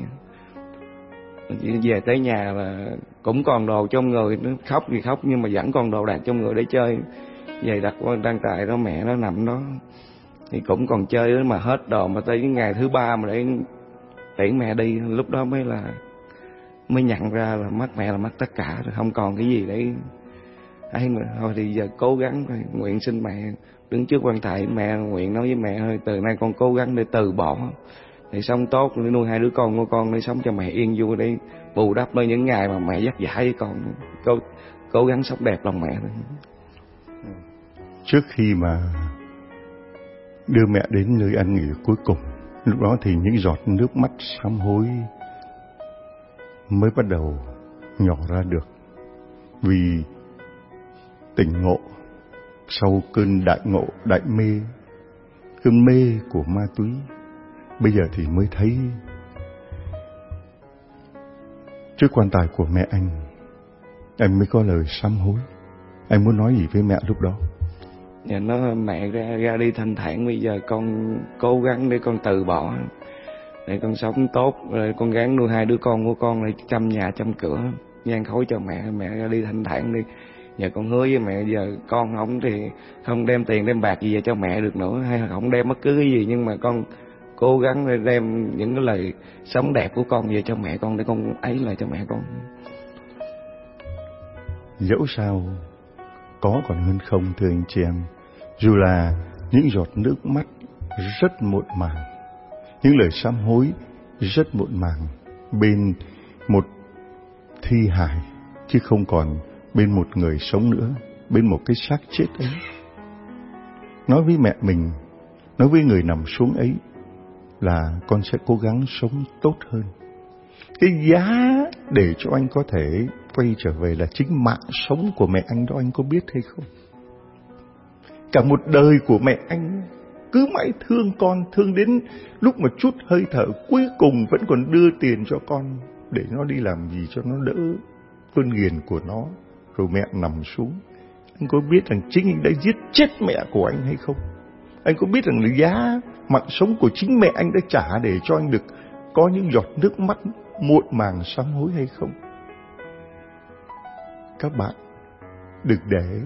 Về tới nhà là cũng còn đồ trong người, nó khóc thì khóc nhưng mà vẫn còn đồ đạc trong người để chơi. Về đặt qua đăng tài đó, mẹ nó nằm đó thì cũng còn chơi đó, mà hết đồ mà tới ngày thứ ba mà để tiễn mẹ đi, lúc đó mới là mới nhận ra là mất mẹ là mất tất cả rồi, không còn cái gì để ấy mà. Thôi thì giờ cố gắng thôi, nguyện xin mẹ đứng trước quan tài, mẹ nguyện nói với mẹ thôi, từ nay con cố gắng để từ bỏ để sống tốt, để nuôi hai đứa con của con, để sống cho mẹ yên vui, để bù đắp lên những ngày mà mẹ vất vả với con, cố cố gắng sống đẹp lòng mẹ thôi. Trước khi mà đưa mẹ đến nơi an nghỉ cuối cùng, lúc đó thì những giọt nước mắt sám hối mới bắt đầu nhỏ ra được, vì tỉnh ngộ sau cơn đại ngộ, đại mê, cơn mê của ma túy. Bây giờ thì mới thấy trước quan tài của mẹ anh, anh mới có lời sám hối. Anh muốn nói gì với mẹ lúc đó? Dạ nó mẹ ra, ra đi thanh thản, bây giờ con cố gắng để con từ bỏ. để con sống tốt, rồi con gắng nuôi hai đứa con của con, để chăm nhà chăm cửa, nhang khói cho mẹ, mẹ ra đi thanh thản đi. Giờ con hứa với mẹ, giờ con không thì không đem tiền đem bạc gì về cho mẹ được nữa, hay là không đem bất cứ cái gì, nhưng mà con cố gắng đem những cái lời sống đẹp của con về cho mẹ con, để con ấy lại cho mẹ con. Dẫu sao có còn hơn không, thưa anh chị em. Dù là những giọt nước mắt rất muộn màng, những lời sám hối rất muộn màng bên một thi hài, chứ không còn bên một người sống nữa, bên một cái xác chết ấy. Nói với mẹ mình, nói với người nằm xuống ấy là con sẽ cố gắng sống tốt hơn. Cái giá để cho anh có thể quay trở về là chính mạng sống của mẹ anh đó, anh có biết hay không? Cả một đời của mẹ anh cứ mãi thương con, thương đến lúc mà chút hơi thở cuối cùng vẫn còn đưa tiền cho con để nó đi làm gì cho nó đỡ cơn nghiền của nó, rồi mẹ nằm xuống. Anh có biết rằng chính anh đã giết chết mẹ của anh hay không? Anh có biết rằng giá mạng sống của chính mẹ anh đã trả để cho anh được có những giọt nước mắt muộn màng sám hối hay không? Các bạn đừng để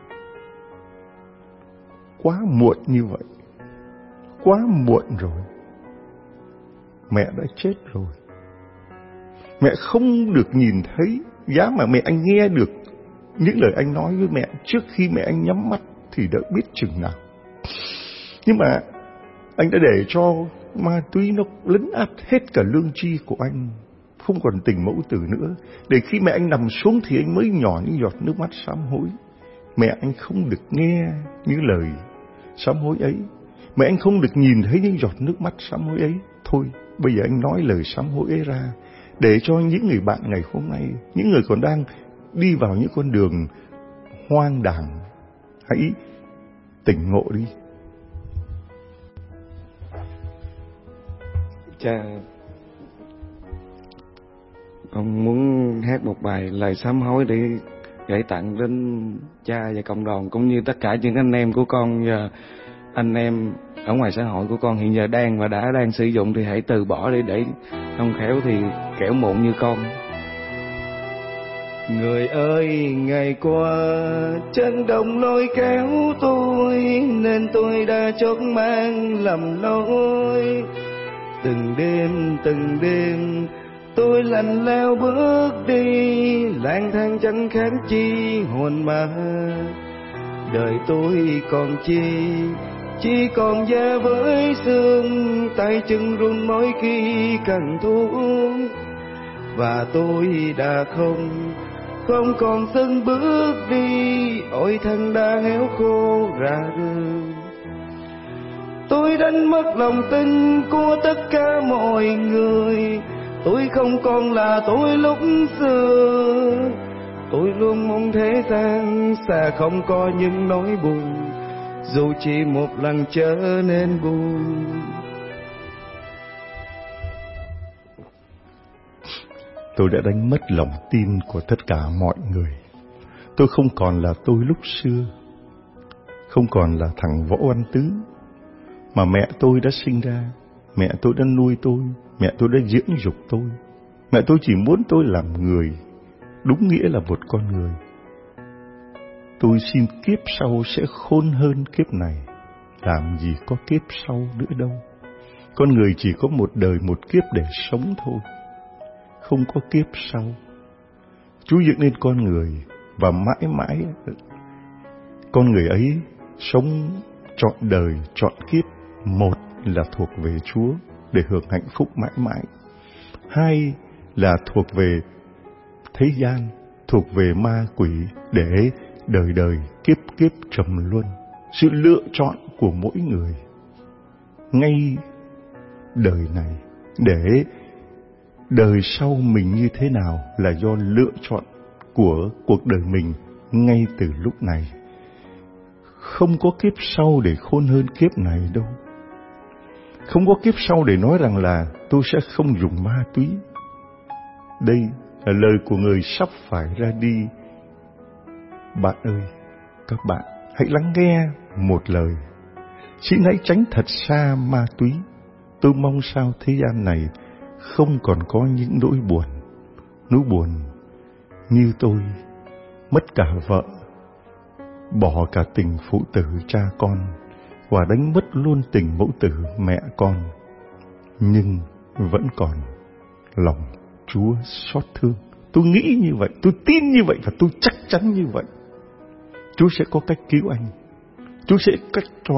quá muộn như vậy. Quá muộn rồi. Mẹ đã chết rồi. Mẹ không được nhìn thấy. Giá mà mẹ anh nghe được những lời anh nói với mẹ trước khi mẹ anh nhắm mắt thì đã biết chừng nào. Nhưng mà anh đã để cho ma túy nó lấn át hết cả lương tri của anh, không còn tình mẫu tử nữa. Để khi mẹ anh nằm xuống thì anh mới nhỏ những giọt nước mắt sám hối. Mẹ anh không được nghe những lời sám hối ấy. Mẹ anh không được nhìn thấy những giọt nước mắt sám hối ấy. Thôi, bây giờ anh nói lời sám hối ấy ra, để cho những người bạn ngày hôm nay, những người còn đang đi vào những con đường hoang đàng, hãy tỉnh ngộ đi. Cha, con muốn hát một bài lời sám hối để gửi tặng đến cha và cộng đoàn, cũng như tất cả những anh em của con và anh em ở ngoài xã hội của con hiện giờ đang và đã đang sử dụng, thì hãy từ bỏ đi, để không khéo thì kẻo muộn như con. Người ơi, ngày qua chân đồng lôi kéo tôi, nên tôi đã chót mang lầm lỗi. Từng đêm từng đêm tôi lạnh lẽo bước đi, lang thang chẳng khác chi hồn ma. Đời tôi còn chi, chỉ còn da với xương, tay chân run mỗi khi cần thuốc. Và tôi đã không, không còn sân bước đi, ôi thân đã héo khô ra rơi. Tôi đánh mất lòng tin của tất cả mọi người, tôi không còn là tôi lúc xưa. Tôi luôn mong thế gian sẽ không có những nỗi buồn, dù chỉ một lần trở nên buồn. Tôi đã đánh mất lòng tin của tất cả mọi người. Tôi không còn là tôi lúc xưa, không còn là thằng Võ Văn Tứ mà mẹ tôi đã sinh ra, mẹ tôi đã nuôi tôi, mẹ tôi đã dưỡng dục tôi. Mẹ tôi chỉ muốn tôi làm người, đúng nghĩa là một con người. Tôi xin kiếp sau sẽ khôn hơn kiếp này, làm gì có kiếp sau nữa đâu. Con người chỉ có một đời một kiếp để sống thôi, không có kiếp sau. Chúa dựng nên con người và mãi mãi con người ấy sống trọn đời, trọn kiếp. Một là thuộc về Chúa để hưởng hạnh phúc mãi mãi. Hai là thuộc về thế gian, thuộc về ma quỷ để đời đời kiếp kiếp trầm luân. Sự lựa chọn của mỗi người ngay đời này, để đời sau mình như thế nào là do lựa chọn của cuộc đời mình ngay từ lúc này. Không có kiếp sau để khôn hơn kiếp này đâu. Không có kiếp sau để nói rằng là tôi sẽ không dùng ma túy. Đây là lời của người sắp phải ra đi. Bạn ơi, các bạn hãy lắng nghe một lời. Xin hãy tránh thật xa ma túy. Tôi mong sao thế gian này không còn có những nỗi buồn. Nỗi buồn như tôi mất cả vợ, bỏ cả tình phụ tử cha con, và đánh mất luôn tình mẫu tử mẹ con. Nhưng vẫn còn lòng Chúa xót thương. Tôi nghĩ như vậy, tôi tin như vậy, và tôi chắc chắn như vậy. Chúa sẽ có cách cứu anh. Chúa sẽ cách cho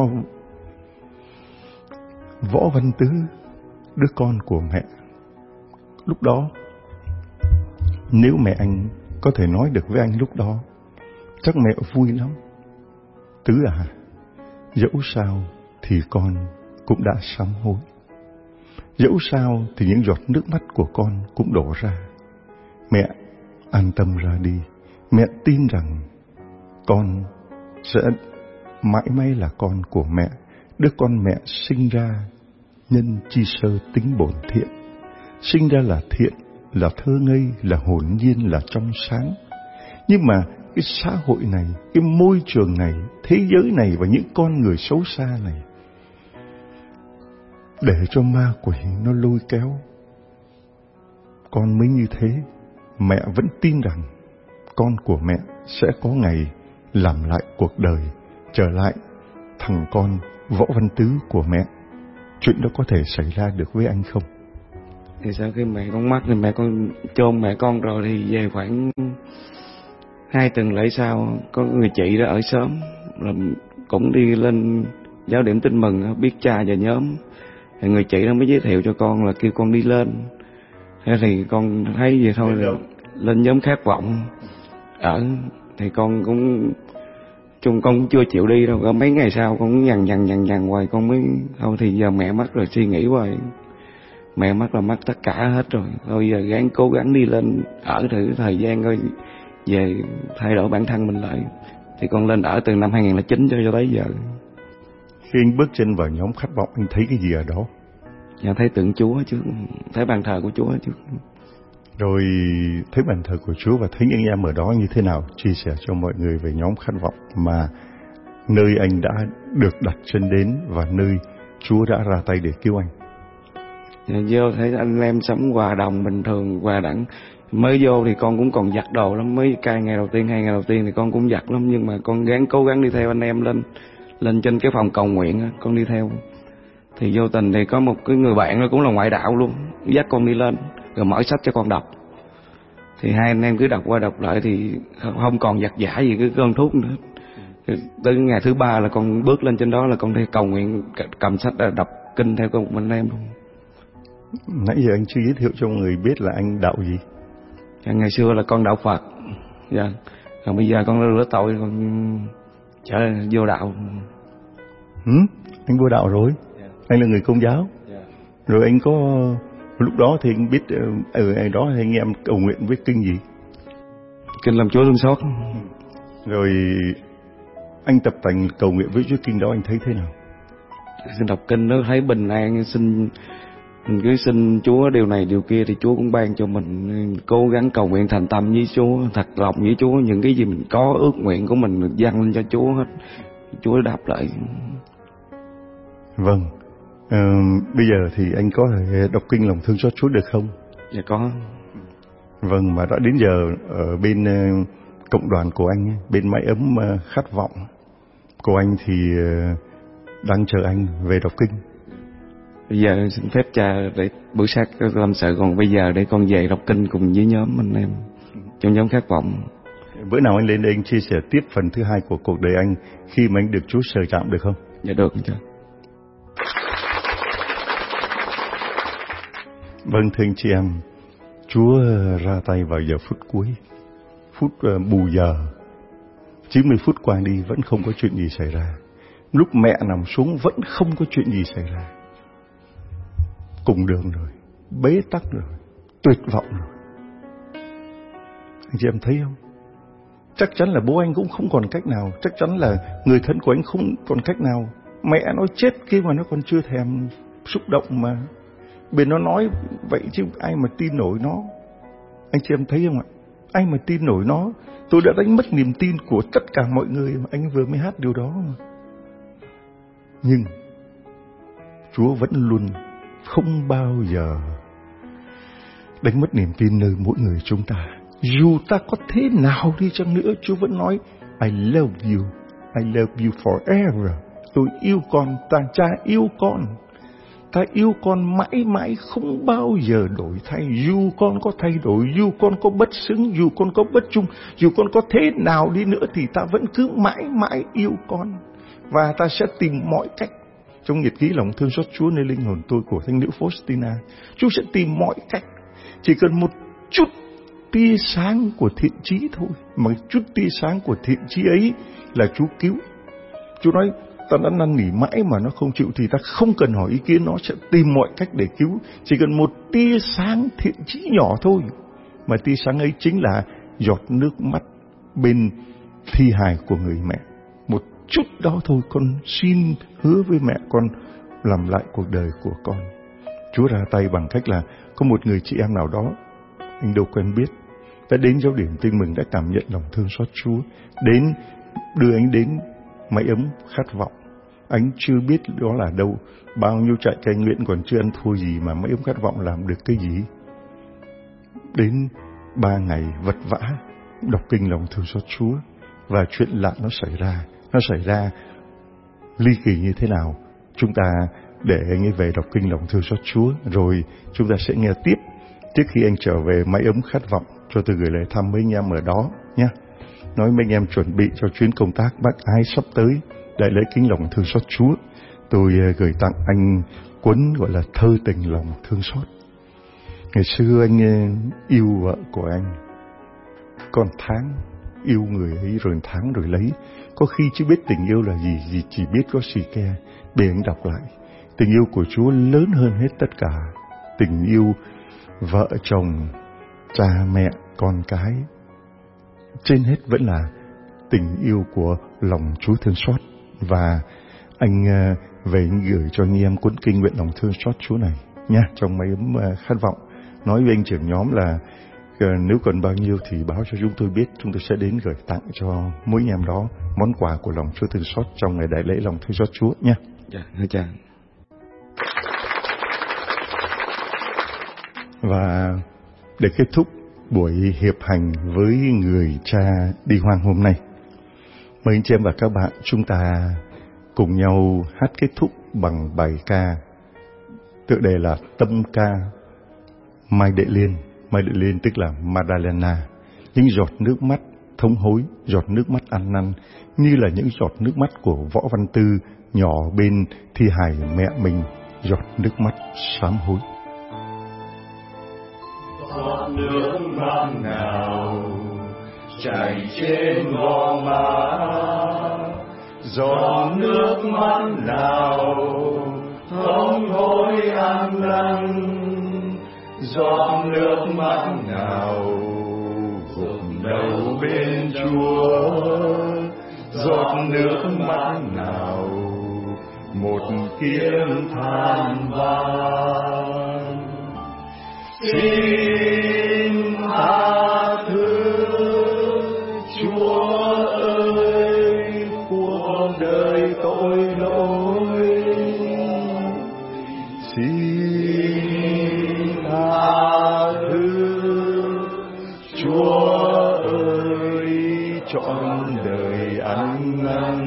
Võ Văn Tứ, đứa con của mẹ, lúc đó, nếu mẹ anh có thể nói được với anh lúc đó, chắc mẹ vui lắm. Tứ à, dẫu sao thì con cũng đã sám hối. Dẫu sao thì những giọt nước mắt của con cũng đổ ra. Mẹ an tâm ra đi. Mẹ tin rằng con sẽ mãi mãi là con của mẹ, đứa con mẹ sinh ra nhân chi sơ tính bổn thiện, sinh ra là thiện, là thơ ngây, là hồn nhiên, là trong sáng. Nhưng mà cái xã hội này, cái môi trường này, thế giới này và những con người xấu xa này để cho ma quỷ nó lôi kéo. Con mới như thế. Mẹ vẫn tin rằng con của mẹ sẽ có ngày làm lại cuộc đời, trở lại thằng con Võ Văn Tứ của mẹ. Chuyện đó có thể xảy ra được với anh không? Thì sau khi mẹ con mất thì mẹ con chôn mẹ con rồi, thì về khoảng hai tuần lễ sau, có người chị đó ở xóm là cũng đi lên giáo điểm tin mừng, biết cha và nhóm. Thì người chị đó mới giới thiệu cho con là kêu con đi lên. Thế thì con thấy vậy thôi, là lên nhóm khát vọng ở. Thì con cũng chung con cũng chưa chịu đi đâu. Có mấy ngày sau con cũng nhằn nhằn nhằn nhằn hoài, con mới thôi thì giờ mẹ mất rồi, suy nghĩ hoài. Mẹ mất là mất tất cả hết rồi, thôi giờ gắng cố gắng đi lên ở thử thời gian coi, về thay đổi bản thân mình lại. Thì con lên ở từ năm hai không không chín cho cho tới giờ. Khi anh bước chân vào nhóm khát vọng, anh thấy cái gì ở đó? Dạ, thấy tượng Chúa chứ, thấy bàn thờ của Chúa chứ. Rồi thấy bàn thờ của Chúa và thấy anh em ở đó như thế nào? Chia sẻ cho mọi người về nhóm khát vọng mà nơi anh đã được đặt chân đến và nơi Chúa đã ra tay để cứu anh. Dạ, vô thấy anh em sống hòa đồng bình thường, hòa đẳng. Mới vô thì con cũng còn giặt đồ lắm, mới cai ngày đầu tiên, hai ngày đầu tiên thì con cũng giặt lắm, nhưng mà con gắng cố gắng đi theo anh em lên lên trên cái phòng cầu nguyện, con đi theo. Thì vô tình thì có một cái người bạn cũng là ngoại đạo luôn, dắt con đi lên rồi mở sách cho con đọc. Thì hai anh em cứ đọc qua đọc lại thì không còn giặt giả gì cái cơn thuốc nữa. Tới ngày thứ ba là con bước lên trên đó là con đi cầu nguyện, cầm sách đọc kinh theo con anh em luôn. Nãy giờ anh chưa giới thiệu cho người biết là anh đạo gì? Dạ, ngày xưa là con đạo Phật. Dạ. Còn bây giờ con rửa tội, con trở vô đạo. Ừ? Anh vô đạo rồi? Yeah. Anh là người Công giáo. Yeah. Rồi anh có lúc đó thì anh biết ở ngày đó thì anh em cầu nguyện với kinh gì? Kinh làm Chúa thương xót. Rồi anh tập tành cầu nguyện với Chúa kinh đó, anh thấy thế nào? Xin đọc kinh nó thấy bình an, xin mình cứ xin Chúa điều này điều kia thì Chúa cũng ban cho mình. Cố gắng cầu nguyện thành tâm với Chúa, thật lòng với Chúa, những cái gì mình có ước nguyện của mình mình dâng lên cho Chúa hết, Chúa đáp lại. Vâng. À, bây giờ thì anh có thể đọc kinh lòng thương xót Chúa được không? Dạ có. Vâng, mà đã đến giờ ở bên uh, cộng đoàn của anh, bên mái ấm uh, khát vọng của anh thì uh, đang chờ anh về đọc kinh. Bây giờ xin phép cha để bữa sát làm sự, còn bây giờ để con về đọc kinh cùng với nhóm anh em trong nhóm khát vọng. Bữa nào anh lên đây anh chia sẻ tiếp phần thứ hai của cuộc đời anh khi mà anh được Chúa sờ chạm được không? Dạ được cha. Vâng, thưa anh chị em, Chúa ra tay vào giờ phút cuối, phút bù giờ, chín mươi phút qua đi vẫn không có chuyện gì xảy ra. Lúc mẹ nằm xuống vẫn không có chuyện gì xảy ra. Cùng đường rồi, bế tắc rồi, tuyệt vọng rồi. Anh chị em thấy không? Chắc chắn là bố anh cũng không còn cách nào, chắc chắn là người thân của anh không còn cách nào. Mẹ nó chết kia mà nó còn chưa thèm xúc động mà bên nó nói vậy chứ ai mà tin nổi nó. Anh chị em thấy không ạ? Ai mà tin nổi nó. Tôi đã đánh mất niềm tin của tất cả mọi người mà anh vừa mới hát điều đó mà. Nhưng Chúa vẫn luôn không bao giờ đánh mất niềm tin nơi mỗi người chúng ta. Dù ta có thế nào đi chăng nữa, Chúa vẫn nói I love you, I love you forever. Tôi yêu con, ta cha yêu con. Ta yêu con mãi mãi không bao giờ đổi thay. Dù con có thay đổi, dù con có bất xứng, dù con có bất trung, dù con có thế nào đi nữa thì ta vẫn cứ mãi mãi yêu con. Và ta sẽ tìm mọi cách. Trong nhật ký lòng thương xót Chúa nơi linh hồn tôi của thánh nữ Faustina, Chúa sẽ tìm mọi cách. Chỉ cần một chút tia sáng của thiện chí thôi, mà chút tia sáng của thiện chí ấy là Chúa cứu. Chúa nói ta đã năn nỉ mãi mà nó không chịu thì ta không cần hỏi ý kiến, nó sẽ tìm mọi cách để cứu. Chỉ cần một tia sáng thiện chí nhỏ thôi, mà tia sáng ấy chính là giọt nước mắt bên thi hài của người mẹ. Một chút đó thôi, con xin hứa với mẹ con làm lại cuộc đời của con. Chúa ra tay bằng cách là có một người chị em nào đó anh đâu quen biết đã đến giáo điểm Tin Mừng, đã cảm nhận lòng thương xót Chúa, đến đưa anh đến mái ấm khát vọng. Anh chưa biết đó là đâu, bao nhiêu trại cai nghiện còn chưa ăn thua gì mà mái ấm khát vọng làm được cái gì. Đến ba ngày vật vã đọc kinh lòng thương xót Chúa, và chuyện lạ nó xảy ra. Nó xảy ra ly kỳ như thế nào? Chúng ta để anh ấy về đọc kinh lòng thương xót Chúa, rồi chúng ta sẽ nghe tiếp trước khi anh trở về mái ấm khát vọng. Cho tôi gửi lời thăm mấy anh em ở đó nhé. Nói mấy anh em chuẩn bị cho chuyến công tác bác ái sắp tới đại lễ kính lòng thương xót Chúa. Tôi gửi tặng anh cuốn gọi là Thơ tình lòng thương xót. Ngày xưa anh yêu vợ của anh, còn tháng yêu người ấy rồi tháng rồi lấy. Có khi chưa biết tình yêu là gì, gì chỉ biết có xì ke. Để anh đọc lại, tình yêu của Chúa lớn hơn hết tất cả. Tình yêu vợ chồng, cha mẹ, con cái. Trên hết vẫn là tình yêu của lòng Chúa thương xót. Và anh về anh gửi cho anh em cuốn kinh nguyện lòng thương xót Chúa này nha, trong mái ấm khát vọng. Nói với anh trưởng nhóm là nếu cần bao nhiêu thì báo cho chúng tôi biết, chúng tôi sẽ đến gửi tặng cho mỗi anh em đó món quà của lòng Chúa thương xót trong ngày đại lễ lòng thương xót Chúa nha. Dạ, thưa cha. Và để kết thúc buổi hiệp hành với người cha đi hoang hôm nay, mời anh chị em và các bạn chúng ta cùng nhau hát kết thúc bằng bài ca tựa đề là Tâm ca Mai Đệ Liên. Mai Đệ Liên tức là Madalena. Những giọt nước mắt thống hối, giọt nước mắt ăn năn, như là những giọt nước mắt của Võ Văn Tư nhỏ bên thi hài mẹ mình, giọt nước mắt sám hối. Giọt nước mắt nào chảy trên gò má, giọt nước mắt nào thống hối ăn năn, giọt nước mắt nào gục đầu bên Chúa, giọt nước mắt nào một tiếng than van. Xin tha thứ Chúa ơi cuộc đời tội lỗi, xin tha thứ Chúa ơi trọn đời ăn năn,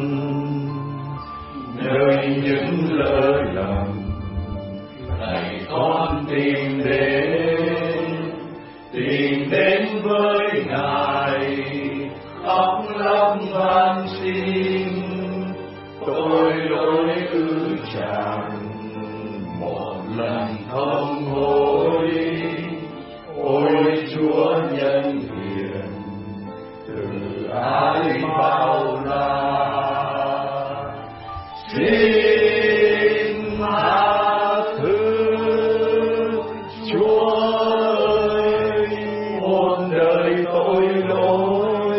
nơi những lỡ lầm này con tìm đến, tìm đến với Ngài khóc lóc van xin, tội lỗi ư tràn một lần không hối. Ôi Chúa nhân hiền từ ái bao la, xin tha thứ Chúa ơi một đời tội lỗi,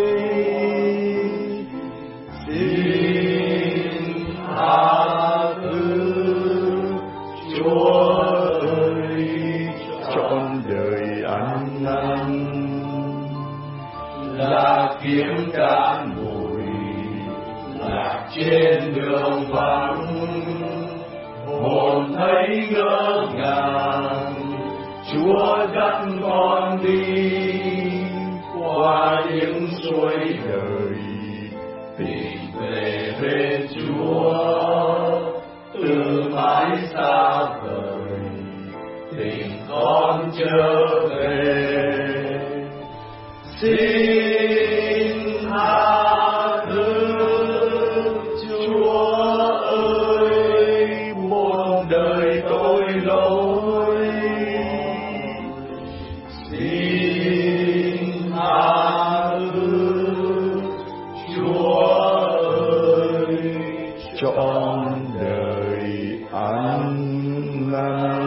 xin tha thứ Chúa ơi trọn đời ăn năn. Là kiếm cạn bụi lạc trên đường vắng, hồn thấy ngỡ ngàng. Chúa dắt con đi qua những suối đời, tìm về bên Chúa từ mãi xa vời, tình con trở về. Xin tha thứ Chúa ơi, một đời tội lỗi. Xin tha thứ Chúa ơi, trọn đời an lành.